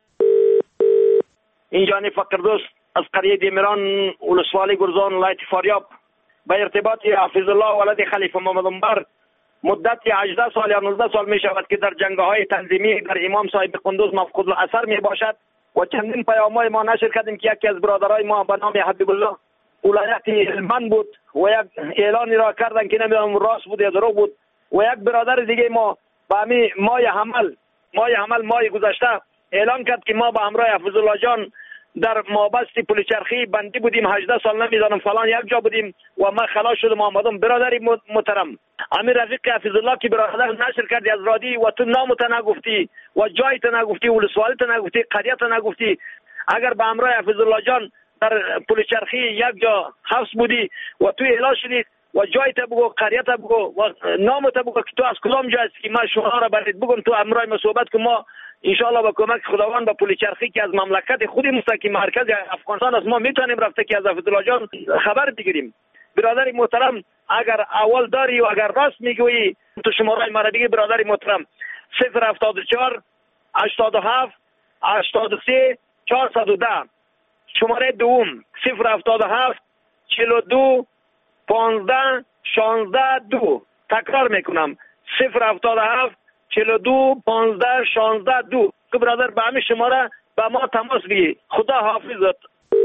اینجا فقر دوست از قریه دیمران ولسوالی گرزان ولایت فاریاب به ارتباط حفیظ الله ولد خلیفه محمد انبر. مدت هجده سال یا نوزده سال می شود که در جنگ‌های تنظیمی در امام صاحب قندوز مفقود الاثر می باشد و چندین پیام‌های ما نشر کردیم که یکی از برادرای ما به نام حبیب الله ولایت هلمند بود و یک اعلانی را کردن که نمیدونم راست بود یا دروغ بود و یک برادر دیگه ما به همین ماه حمل ماه حمل ماه گذشته اعلان کرد که ما به همراه حفیظ الله جان در مابسط پلیچرخی بندی بودیم هجده سال نمیدانم فلان یک جا بودیم و من خلاص شدم آمدم. برادری محترم امیر رفیق حفیظ الله که برادر نشر کردی از رادی و تو نامت نگفتی و جایت نگفتی ولسوالیت نگفتی قریت نگفتی. اگر به همراه حفیظ الله جان در پل چرخی یک جا حبس بودی و توی اعلام شدی و جای تا بگو، قریه تا بگو و نام تا بگو که تو از کدام جای است که من شما را برید بگم تو امرای مصوبت که ما انشاءالله با کمک خداوند با پل چرخی که از مملکت خودی مستقیم مرکز افغانستان است ما میتونیم رفته که از عفتالله جان خبر بگیریم. برادر محترم اگر اول داری و اگر راست میگویی تو شماره مرا بگی برادر محترم صفر هفتاد و چهار هشتاد و هفت هشتاد و سه چهارصد و ده. شماره دوم صفر هفتاد و هفت چهل و دو پانزده شانزده دو. تکرار میکنم صفر هفتاد و هفت چهل و دو پانزده شانزده دو. که برادر به همین شماره به ما تماس بگی. خدا حافظت.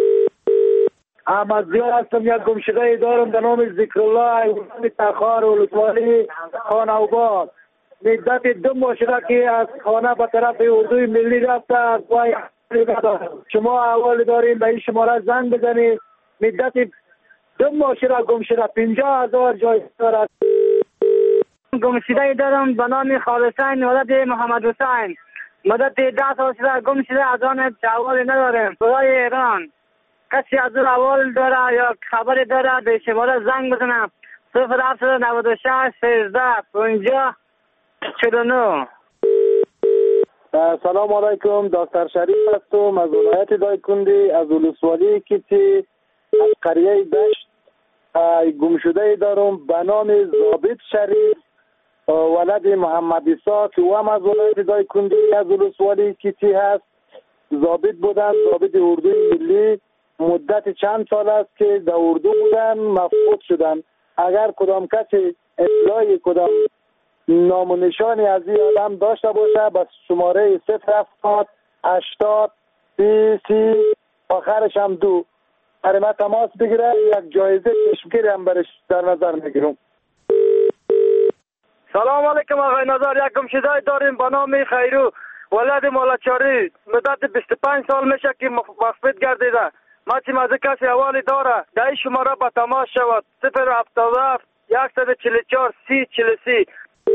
احمد زیار هستم. یک گمشده دارم به نام ذکرالله ایوان تخار ولسوالی خانوباد. مدت دو ماه شده که از خانه به طرف اردوی ملی رفته از پای شما احوال داریم به این شماره زنگ بزنید. مدت دو ماه شده گمشده پنجاه هزار جای دارد. گمشده دارم به نام خالصین ولد محمد حسین. مدت ده سال شده گمشده از آن احوال نداریم. برای ایران کسی از اون احوال داره یا خبری داره به شماره زنگ بزنم صفر هفت نود و شش سیزده پنجاه چهل و نه. سلام علیکم. دکتر شریف هستم از ولایت دایکندی از ولسوالی کیتی از قریه دشت. گمشده دارم به نام ضابط شریف ولد محمد عیسی که او هم از ولایت دایکندی از ولسوالی کیتی هست. ضابط بودن، ضابط اردوی ملی. مدت چند سال است که در اردو بودن مفقود شدن. اگر کدام کسی اطلاعی کدام نام و نشانی از این آدم داشته باشه بس شماره صفر هفتاد هشتاد سی سی آخرش هم دو برای من تماس بگیره. یک جایزه چشمگیری هم برش در نظر میگیرم. سلام علیکم آقای نظر. یک گمشده داریم به نام خیرو ولد مالچاری. مدت بیست و پنج سال میشه که مفقود گردیده. ما چیم از کسی حوالی داره در این شماره با تماس شود صفر هفتاد و هفت صد و چهل و چهار سی چهل و سه.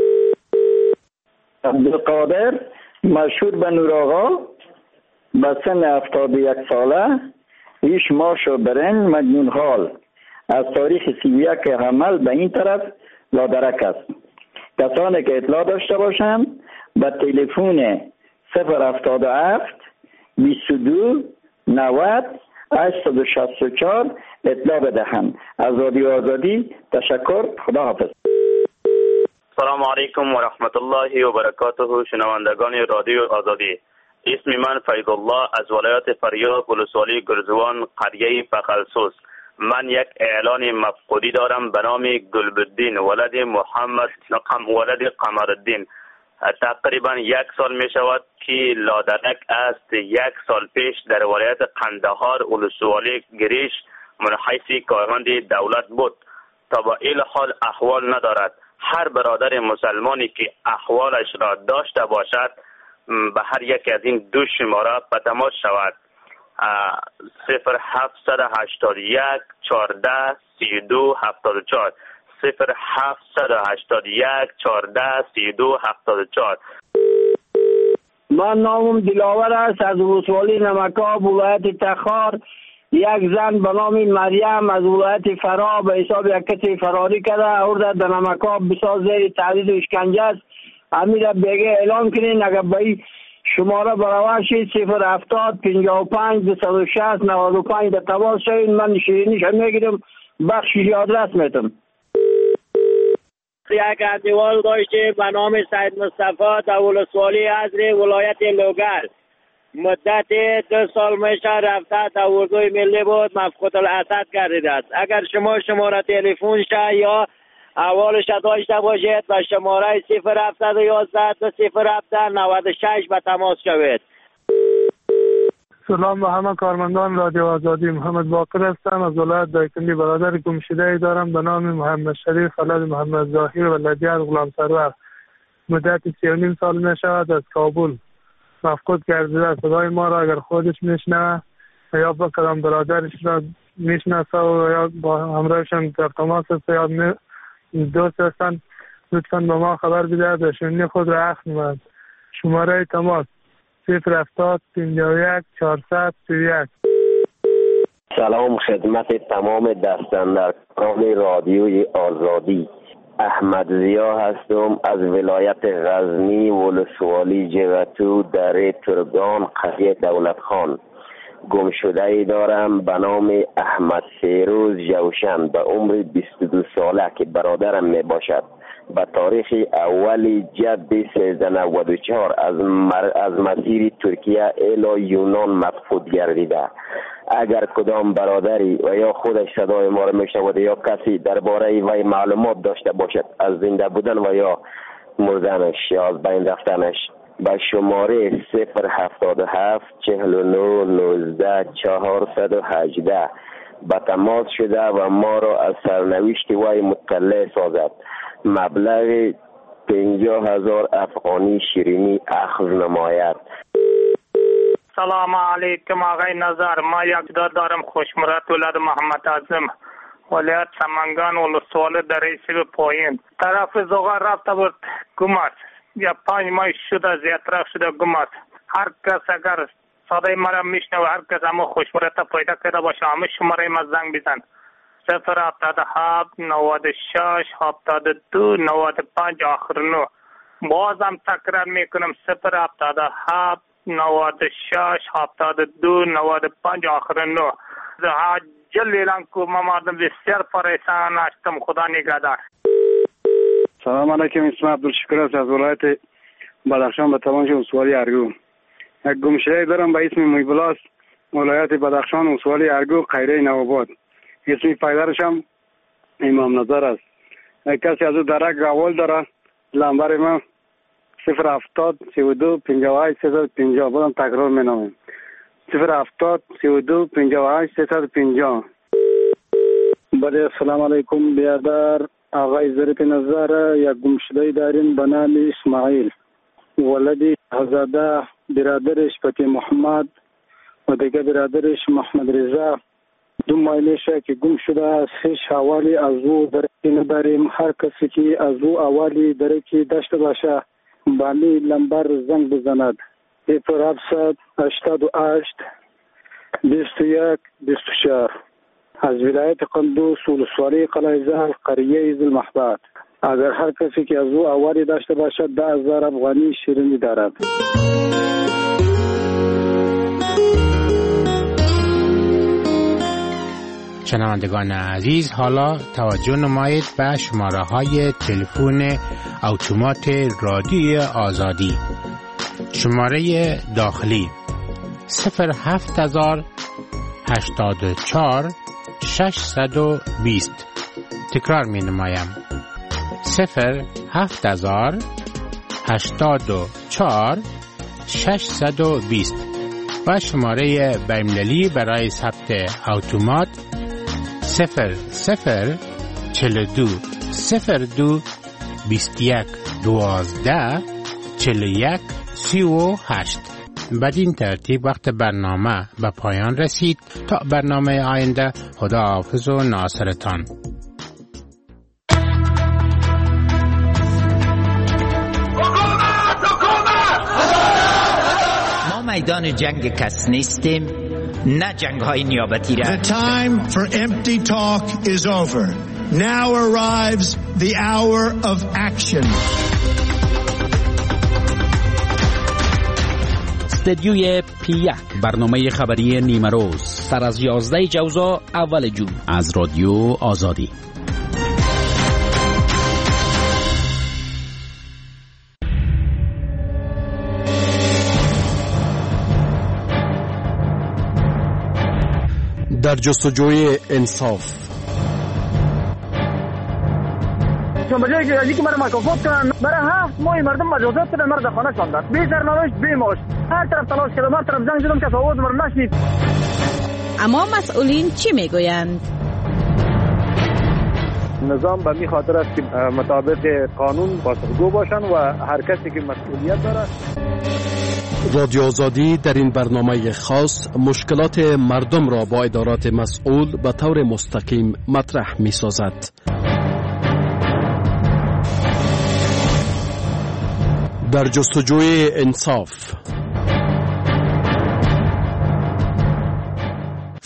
عبدالقادر مشهور به نور آقا به سن هفتاد و یک ساله ایش ماش و برن مجنون حال از تاریخ سی و یک حمل به این طرف لادرک است. کسانی که اطلاع داشته باشند به تلفن صفر هفتاد و هفت بیست و دو نود هشتصد و شصت و چهار اطلاع بدهند. از رادیو آزادی تشکر. خدا حافظ. سلام علیکم و رحمت الله و برکاته. شنوندگان رادیو آزادی، اسم من فیض الله از ولایت فاریاب ولسوالی گرزوان قریه پخلسوس. من یک اعلان مفقودی دارم به نام گلبدین ولد محمد نقم ولد قمرالدین. تقریبا یک سال می شود که لادرک است. یک سال پیش در ولایت قندهار ولسوالی گریش منحیث کارمند دولت بود. تا با این حال احوال ندارد. هر برادر مسلمانی که احوالش را داشته باشد به هر یک از این دو شماره به تماس شود. صفر هفتصد و هشتاد و یک چهارده سی و دو هفتاد و چهار صفر هفتصد و هشتاد و یک چهارده سی و دو هفتاد و چهار. من نامم دلاور است از ولسوالی نمکاب ولایت تخار. یک زن به نام مریم از ولایت فرا به حساب یک کسی فراری کرده آورده در نمکاب بسیار زیر تعدید و اشکنجه است. امیر بیگه اعلان کنین اگر به شماره برابر شید صفر هفتاد پنجاه و پنج دویست و شصت نود و پنج در تماس شوید. من شیرینیش هم میگیرم بخشی آدرس میتم. یک اندیوال داشته به نام سید مصطفی در ولسوالی ازری ولایت لوگر. مدت دو سال میشه رفته در اردوی ملی بود مفقود الاسد گردیده است. اگر شما شماره تلفن شه یا احوالش داشته باشید و شماره صفر هفتصد و یازده دو صفر هفت نود و شش به تماس شوید. سلام به همه کارمندان رادیو آزادی. محمد باقر هستم از ولایت دایکندی. برادر گمشده دارم به نام محمد شریف ولد محمد ظاهر ولدیار غلام سرور. مدت سی و نیم سال می شود از کابل مفقود گردیده. صدای ما را اگر خودش میشنوه یا با کدام برادرش را میشناسه و یا با همراهشان در تماس است یا دوست هستند لطفاً به ما خبر بده و شنی خود را اخذ نماید. شماره تماس صفر هفتاد پنجاه و یک چهارصد سی و یک. سلام خدمت تمام دستاندرکاران رادیوی آزادی. احمد ضیا هستم از ولایت غزنی ولسوالی جغتو در ترگان قریه دولت خان. گم شده ای دارم به نام احمد فیروز جوشن به عمر بیست و دو ساله که برادرم می باشد. به تاریخ اولی جد سیزده نود و چهار از, مر... از مسیر ترکیه الی یونان مفقود گردیده. اگر کدام برادری و یا خودش صدای ما را میشنود یا کسی درباره وی معلومات داشته باشد از زنده بودن و یا مردنش یا از بین رفتنش، به شماره صفر هفتاد و هفت چهل و نه نوزده چهارصد و هجده به تماس شده و ما را از سرنوشت وی مطلع سازد. مبلغ پنجاه هزار افغانی شیرینی اخذ نماید. سلام علیکم آقای نظر. ما یک داد دارم خوشمرد ولد محمد اعظم ولایت سمنگان ولسوالی در ریسیب پایین طرف زغار رفته بود گم است. یا پنج ماه شده زیادتر شده گم است. هر کس اگر صدای مرا میشنه و هر کس همه خوشمرد پیدا کرده باشه همه شماره ما زنگ بزن. صفر هفتاد هفت نود و شش هفتاد و دو نود و پنج آخر نو. بازم تکرار میکنم صفر هفتاد هفت نود و شش هفتاد و دو نود و پنج آخر نو. عجل اعلان کو ما مردم بسیار پریشان هستم. خدا نگهدار. سلام علیکم. اسم عبدالشکر است از ولایت بدخشان به تمام ولسوالی ارگو. یک گمشده دارم به اسم مویبلاس ولایت بدخشان ولسوالی ارگو قیره نوآباد. اسم پدرش هم امام نظر است. یک کسی از او درک اول داره لنبر ما صفر هفتاد سی و دو پنجاه و هشت سیصد و پنجاه. بازم تکرار مینامم صفر هفتاد سی و دو پنجاه و هشت سیصد و پنجاه. بله السلام علیکم بیادر آقای ظریف نظر. یک گمشده داریم به نام اسماعیل ولدی هزاده برادرش پتی محمد و دیگه برادرش محمد رضا. دو ماه میشه که گم شده است. هیچ حوالی از او درکی نداریم. هر کسی که از او حوالی درکی داشته باشه با می لنبر زنگ بزند صفر هفتصد هشتاد و هشت بیست و یک بیست و چهار از ولایت قندوز ولسوالی قلعه زهر قریه ذوالمحبت. اگر هر کسی که از او حوالی داشته باشد ده هزار افغانی شیرینی دارد. شنوندگان عزیز حالا توجه نمایید به شماره های تلفن اتومات رادیوی آزادی. شماره داخلی صفر هفت هزار هشتاد و چهار ششصد و بیست. تکرار می نمایم صفر هفت هزار هشتاد و چهار ششصد و بیست و شماره بین‌المللی برای ثبت اتومات صفر صفر چهل و دو صفر دو بیست و یک دوازده چهل و یک سی و هشت. بدین ترتیب وقت برنامه به پایان رسید. تا برنامه آینده خدا حافظ و ناصرتان. ما میدان جنگ کس نیستیم، نه جنگ های نیابتی را. The time for empty talk is over. Now arrives the hour of action. استدیوی پی برنامه خبری نیمه روز سر از یازده جوزا اول جون از رادیو آزادی. در جستجوی انصاف بجای که از اینکه مرا مکافات کنن برای هفت ماه مردم مجازات کنن مرا در خانه شاندن بی سرنوشت بی معاش. هر طرف تلاش کردم هر طرف زنگ زدم کس آواز مرا نشنید. اما مسئولین چی میگویند؟ نظام به می خاطر است که مطابق قانون پاسخگو باشن و هر کسی که مسئولیت داره. رادیو آزادی در این برنامه خاص مشکلات مردم را با ادارات مسئول به طور مستقیم مطرح می سازد. در جستجوی انصاف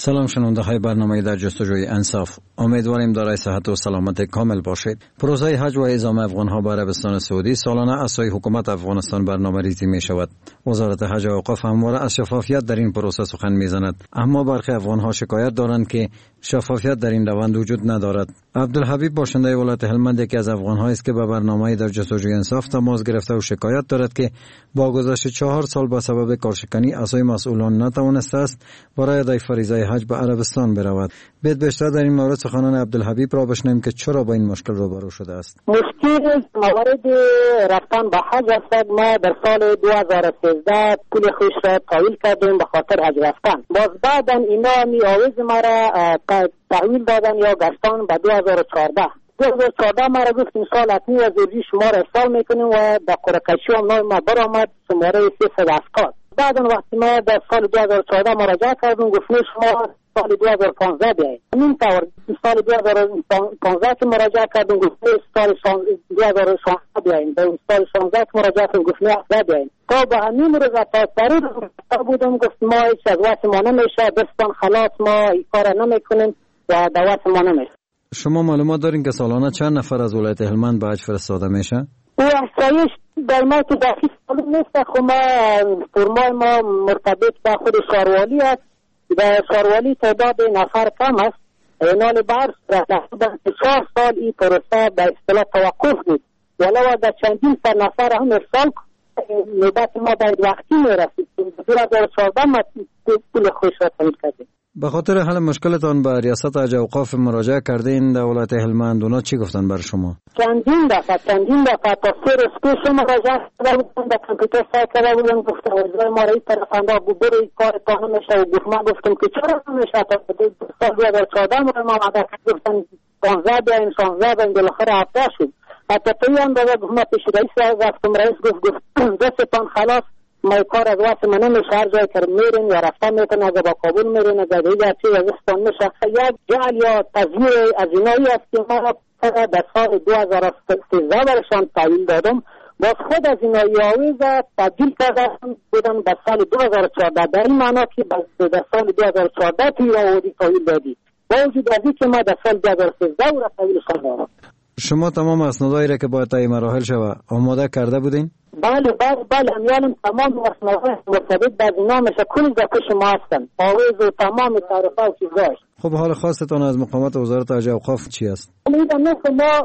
سلام شنونده های برنامه در جستجوی انصاف. امیدواریم دارای صحت و سلامت کامل باشید. پروژه حج و اعزام افغان ها به عربستان سعودی سالانه از سوی حکومت افغانستان برنامه‌ریزی می شود. وزارت حج و اوقاف همواره از شفافیت در این پروسه سخن می زند، اما برخی افغان ها شکایت دارند که شفافیت در این روند وجود ندارد. عبدالحبیب باشنده ولایت هلمند یکی از افغان هایی است که به برنامه در جستجوی انصاف تماس گرفته و شکایت دارد که با گذشت چهار سال به سبب کارشکنی از سوی مسئولان نتوانسته است برای ادای فریضه حج به عربستان برود. بید بیشتر در این مورد سخنان عبدالحبیب را بشنویم که چرا با این مشکل روبرو شده است. مشکل موارد رفتن به حج است. ما در سال دو هزار و سیزده پول خوش را تحویل کردیم به خاطر حج رفتن. باز بعدا اینا می آویز ما را تحویل دادن یا گشتان به دو هزار و چهارده. دو هزار و چهارده ما را گفت انشاءالله اتنی وزیری شما را ارسال میکنیم و در قرقشی هم نام ما برآمد شماره سیصد هفتاد. بعدا وقتی ما در سال دو هزار و چهارده مراجعه کردیم گفتیم شما سال دو هزار و پانزده بیایید. این طور سال دو هزار و پانزده که مراجعه کردیم گفتیم سال دو هزار و شانزده بیایید. در سال شانزده که مراجعه کردیم گفتیم هفده بیایید. تا به همین روز تا تاریخ بودم گفت ما هیچ از واسه ما نمیشه، دستان خلاص ما این کار نمیکنیم و دوات ما نمیشه. شما معلومات دارین که سالانه چند نفر از ولایت هلمند به حج فرستاده میشه؟ او احصایش در ما که دقیق معلوم نیست. خب ما فرمای ما مرتبط به خود شاروالی است. در شاروالی تعداد نفر کم است. اینال بر رفتن چهار سال این پروسه به اصطلاح توقف بود. ولو در چندین سر نفر هم ارسال نوبت ما باید وقتی میرسید. دو هزار و چهارده ما پول خوش را تحویل کردیم. به خاطر حل مشکلتان به ریاست حج اوقاف مراجعه کردین در ولایت هلمند، اونا چی گفتن بر شما؟ چندین دفعه چندین دفعه تا سه روز پیش مراجعه کرده بودن، در کامپیوتر سعی کرده بودن گفتن وزیر ما را این طرف اندا ببری کار تا نمیشه و گفت من گفتم که چرا نمیشه تا سال دو هزار و چهارده ما آمده گفتن پانزده بیاین شانزده بیاین بالاخره هفته شد. حتی توی اندازه گفت ما پیش رئیس رفتم، رئیس گفت گفت دستتان خلاص ما کار از واسه من نمیشه، هر جای که میرین یا رفتن میکنه از با کابل میرین از دیگه چیز از استان میشه. یک جعل یا تزویر از اینایی است که ما در سال دو هزار و سیزده برشان تحویل دادم، باز خود از اینایی آویز تبدیل کردن بودن در سال دو هزار و چهارده. در این معنا که در سال دو هزار و چهارده توی آویدی تحویل دادی با وجود از این که ما در سال دو هزار و سیزده او را تحویلشان دادم. شما تمام اسنادایی را که باید طی مراحل شود آماده کرده بودین؟ بله بله بله امیالم تمام اسنادهای مرتبط به اینا مثل کلی در پیش ما هستن، آویز و تمام تعرفه و چیزاش. خب حال خاصتان از مقامات وزارت حج و اوقاف چی است؟ میگن مثل ما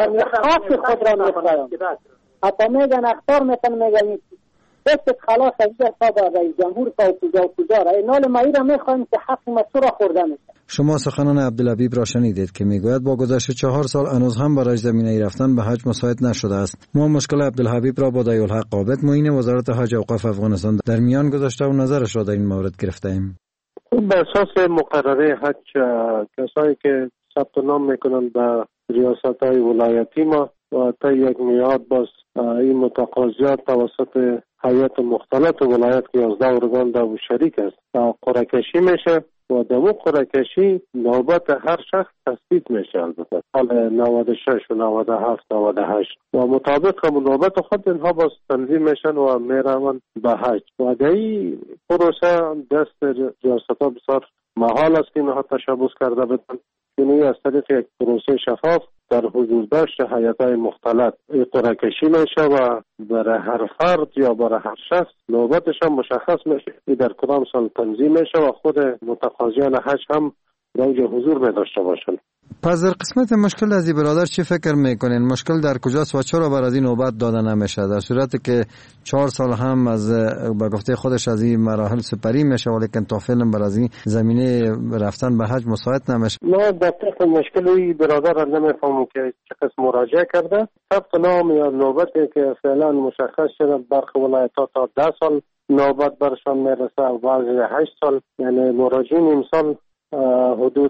خاص خود را میخوایم، حتی میگن اختار میتن میگن دست خلاص از اینجا تا به رئیس جمهور تا کجا و کجا را اینال ما را میخوایم که حق مسئول خورده میشه. شما سخنان عبدالحبیب را شنیدید که میگوید با گذشت چهار سال هنوز هم برای زمینه رفتن به حج مساعد نشده است. ما مشکل عبدالحبیب را با دایالحق عابد معین وزارت حج و اوقاف افغانستان در میان گذاشته و نظرش را در این مورد گرفته ایم. به اساس مقرره حج کسایی که ثبت نام میکنند به ریاست‌های ولایتی ما و تا یک میاد باز این متقاضیات توسط هیئت مختلط ولایت که یازده ارگان در شریک است قرعه کشی میشه و در اون قرعه کشی نوبت هر شخص تثبیت میشه. البته حال نود و شش و نود و هفت نود و هشت و مطابق همون نوبت خود اینها باز تنظیم میشن و میروند به حج و در این پروسه دست ریاست ها بسیار محال است که اینها تشبث کرده بدن. اینی از طریق یک پروسه شفاف در حضور داشت هیئت‌های مختلط قرعه کشی میشه و برای هر فرد یا برای هر شخص نوبتش هم مشخص میشه در کدام سال تنظیم میشه و خود متقاضیان حج هم در اونجا حضور می داشته باشن. پس در قسمت مشکل از این برادر چی فکر میکنین؟ مشکل در کجاست و چرا بر از این نوبت داده نمیشه در صورتی که چهار سال هم از به گفته خودش از این مراحل سپری میشه ولیکن تا فعلا بر از این زمینه رفتن به حج مساعد نمیشه؟ ما دقیق مشکلی برادر نمیفهمم که چه قسم مراجعه کرده. ثبت نام یا نوبتی که فعلا مشخص شده برخی ولایت‌ها تا ده سال نوبت برشان میرسه و بعضی هشت سال، یعنی مراجعین امسال حدود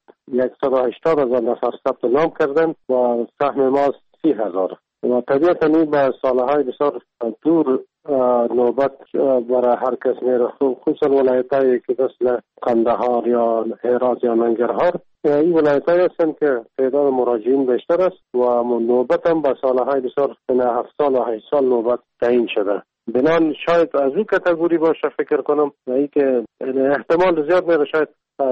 صد و هشتاد هزار نفر ثبت نام کردن و سهم ما سی هزار و طبیعتا این به سالهای بسیار دور نوبت برای هر کس میره، خصوصا ولایتایی که مثل قندهار یا هرات یا ننگرهار این ولایتایی هستند که تعداد مراجعین بیشتر است و نوبت هم به سالهای بسیار هفت سال و هشت سال نوبت تعیین شده. بنان شاید از این کاتگوری باشه فکر کنم و ای که احتمال زیاد میره شاید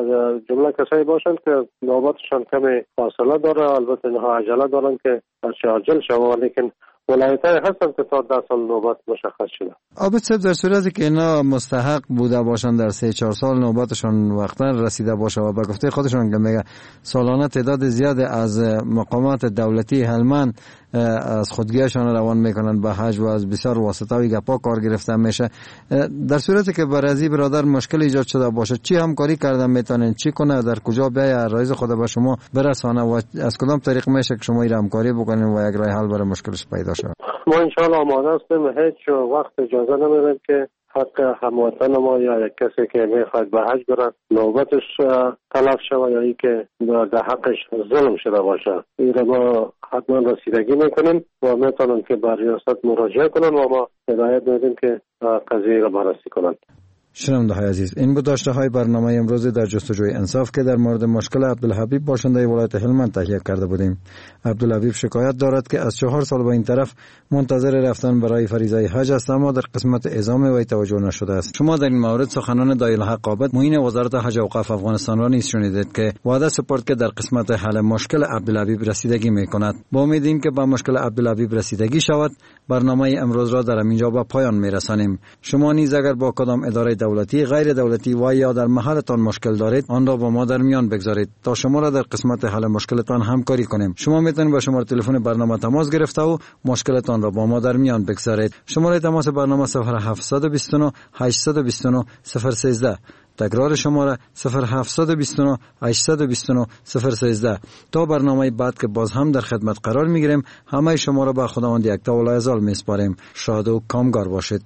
جمله کسایی باشند که نوبتشان کم فاصله داره، البته اینها عجله دارن که عاجل شوه، لیکن ولایت‌های هستند که تا ده سال نوبت مشخص شده. عابد صاحب در صورتی که اینا مستحق بوده باشند در سه چهار سال نوبتشان وقتا رسیده باشه و به گفته خودشان که میگه سالانه تعداد زیاد از مقامات دولتی هلمند از خودگیشان روان میکنند به حج و از بسیار واسطه‌ای گپا کار گرفته میشه، در صورتی که برازی برادر مشکل ایجاد شده باشه چی همکاری کردن میتونن، چی کنه، در کجا بیاید رایز خود به شما برسانه و از کدام طریق میشه که شما این همکاری بکنین و یک راه حل برای مشکلش پیدا شه؟ ما انشاءالله آماده هستیم، هیچ وقت اجازه نمیدیم که حق هموطن ما یا یک کسی که میخواد به حج بره نوبتش تلف شود یا ای که در حقش ظلم شده باشه. این را ما حتما رسیدگی میکنیم و میتونن که به ریاست مراجعه کنن و ما هدایت میدیم که قضیه را بررسی کنن. شنونده های عزیز، این بود داشته های برنامه امروز در جستجوی انصاف که در مورد مشکل عبدالحبیب باشنده ولایت هلمند تهیه کرده بودیم. عبدالحبیب شکایت دارد که از چهار سال به این طرف منتظر رفتن برای فریضه حج است اما در قسمت اعزام وی توجه نشده است. شما در این مورد سخنان دایالحق عابد معین وزارت حج و اوقاف افغانستان را نیز شنیدید که وعده سپرد که در قسمت حل مشکل عبدالحبیب رسیدگی میکند. با امیدیم که با مشکل عبدالحبیب رسیدگی شود برنامه امروز را در اینجا به پایان میرسانیم. شما نیز اگر با کدام اداره دولتی، غیر دولتی و یا در محلتان مشکل دارید آن را با ما در میان بگذارید تا شما را در قسمت حل مشکلتان همکاری کنیم. شما میتونید با شماره تلفن برنامه تماس گرفته و مشکلتان را با ما در میان بگذارید. شماره تماس برنامه صفر هفت دو نه هشت دو نه صفر یک سه. تکرار شماره صفر هفت دو نه هشت دو نه صفر یک سه. تا برنامه بعد که باز هم در خدمت قرار میگیریم همه شما را به خداوند یکتا و لایزال میسپاریم. شاد و کامگار باشید.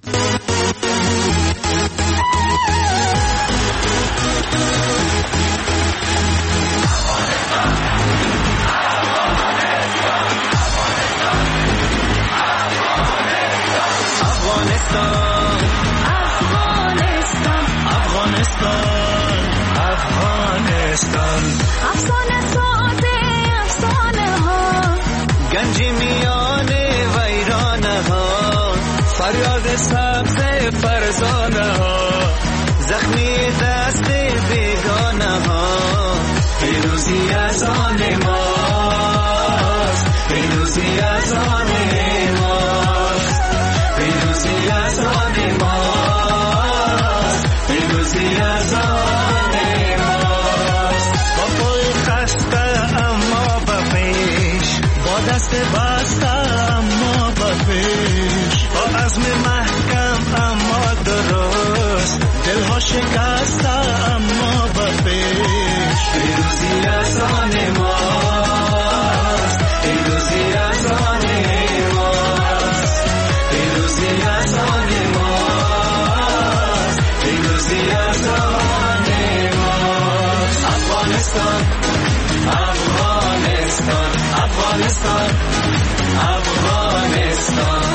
افسانه ساده افسانه ها گنجی میانه ویرانه ها فریاد سبز فرزانه ها زخمی دست بیگانه ها پیروزی از آن ماست پیروزی از آن ماست پیروزی از آن ماست پیروزی از آن دست بسته اما با پیش با عزم محکم اما درست دلها شکسته اما با پیش پیروزی از آن ماست پیروزی از آن ماست پیروزی از آن ماست پیروزی از آن ماست افغانستان افغانستان افغانستان افغانستان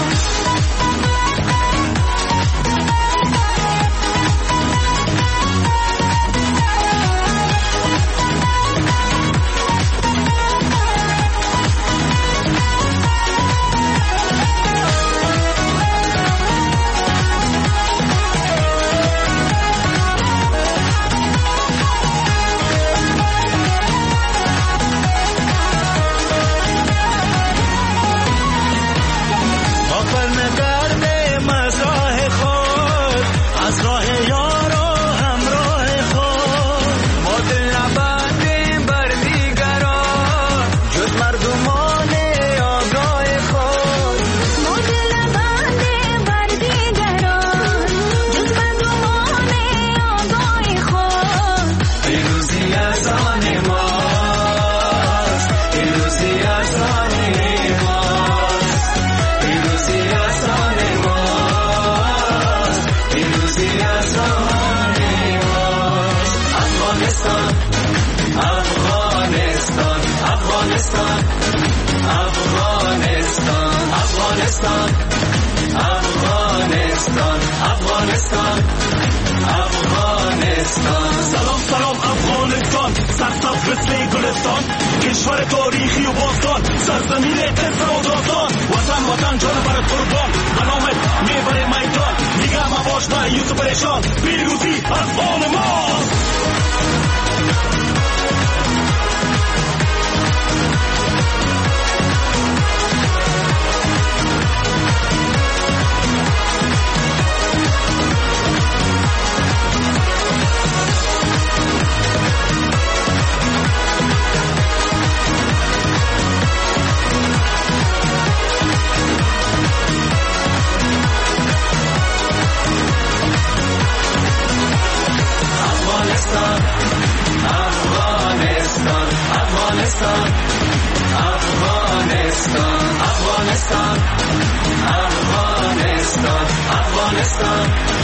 افغانستان افغانستان افغانستان افغانستان سلام سلام افغانستان سرسبز مثل گلستان کشور تاریخی و باستان سرزمین عز و داستان وطن وطن جان برات قربان به نامت میبره میدان هستم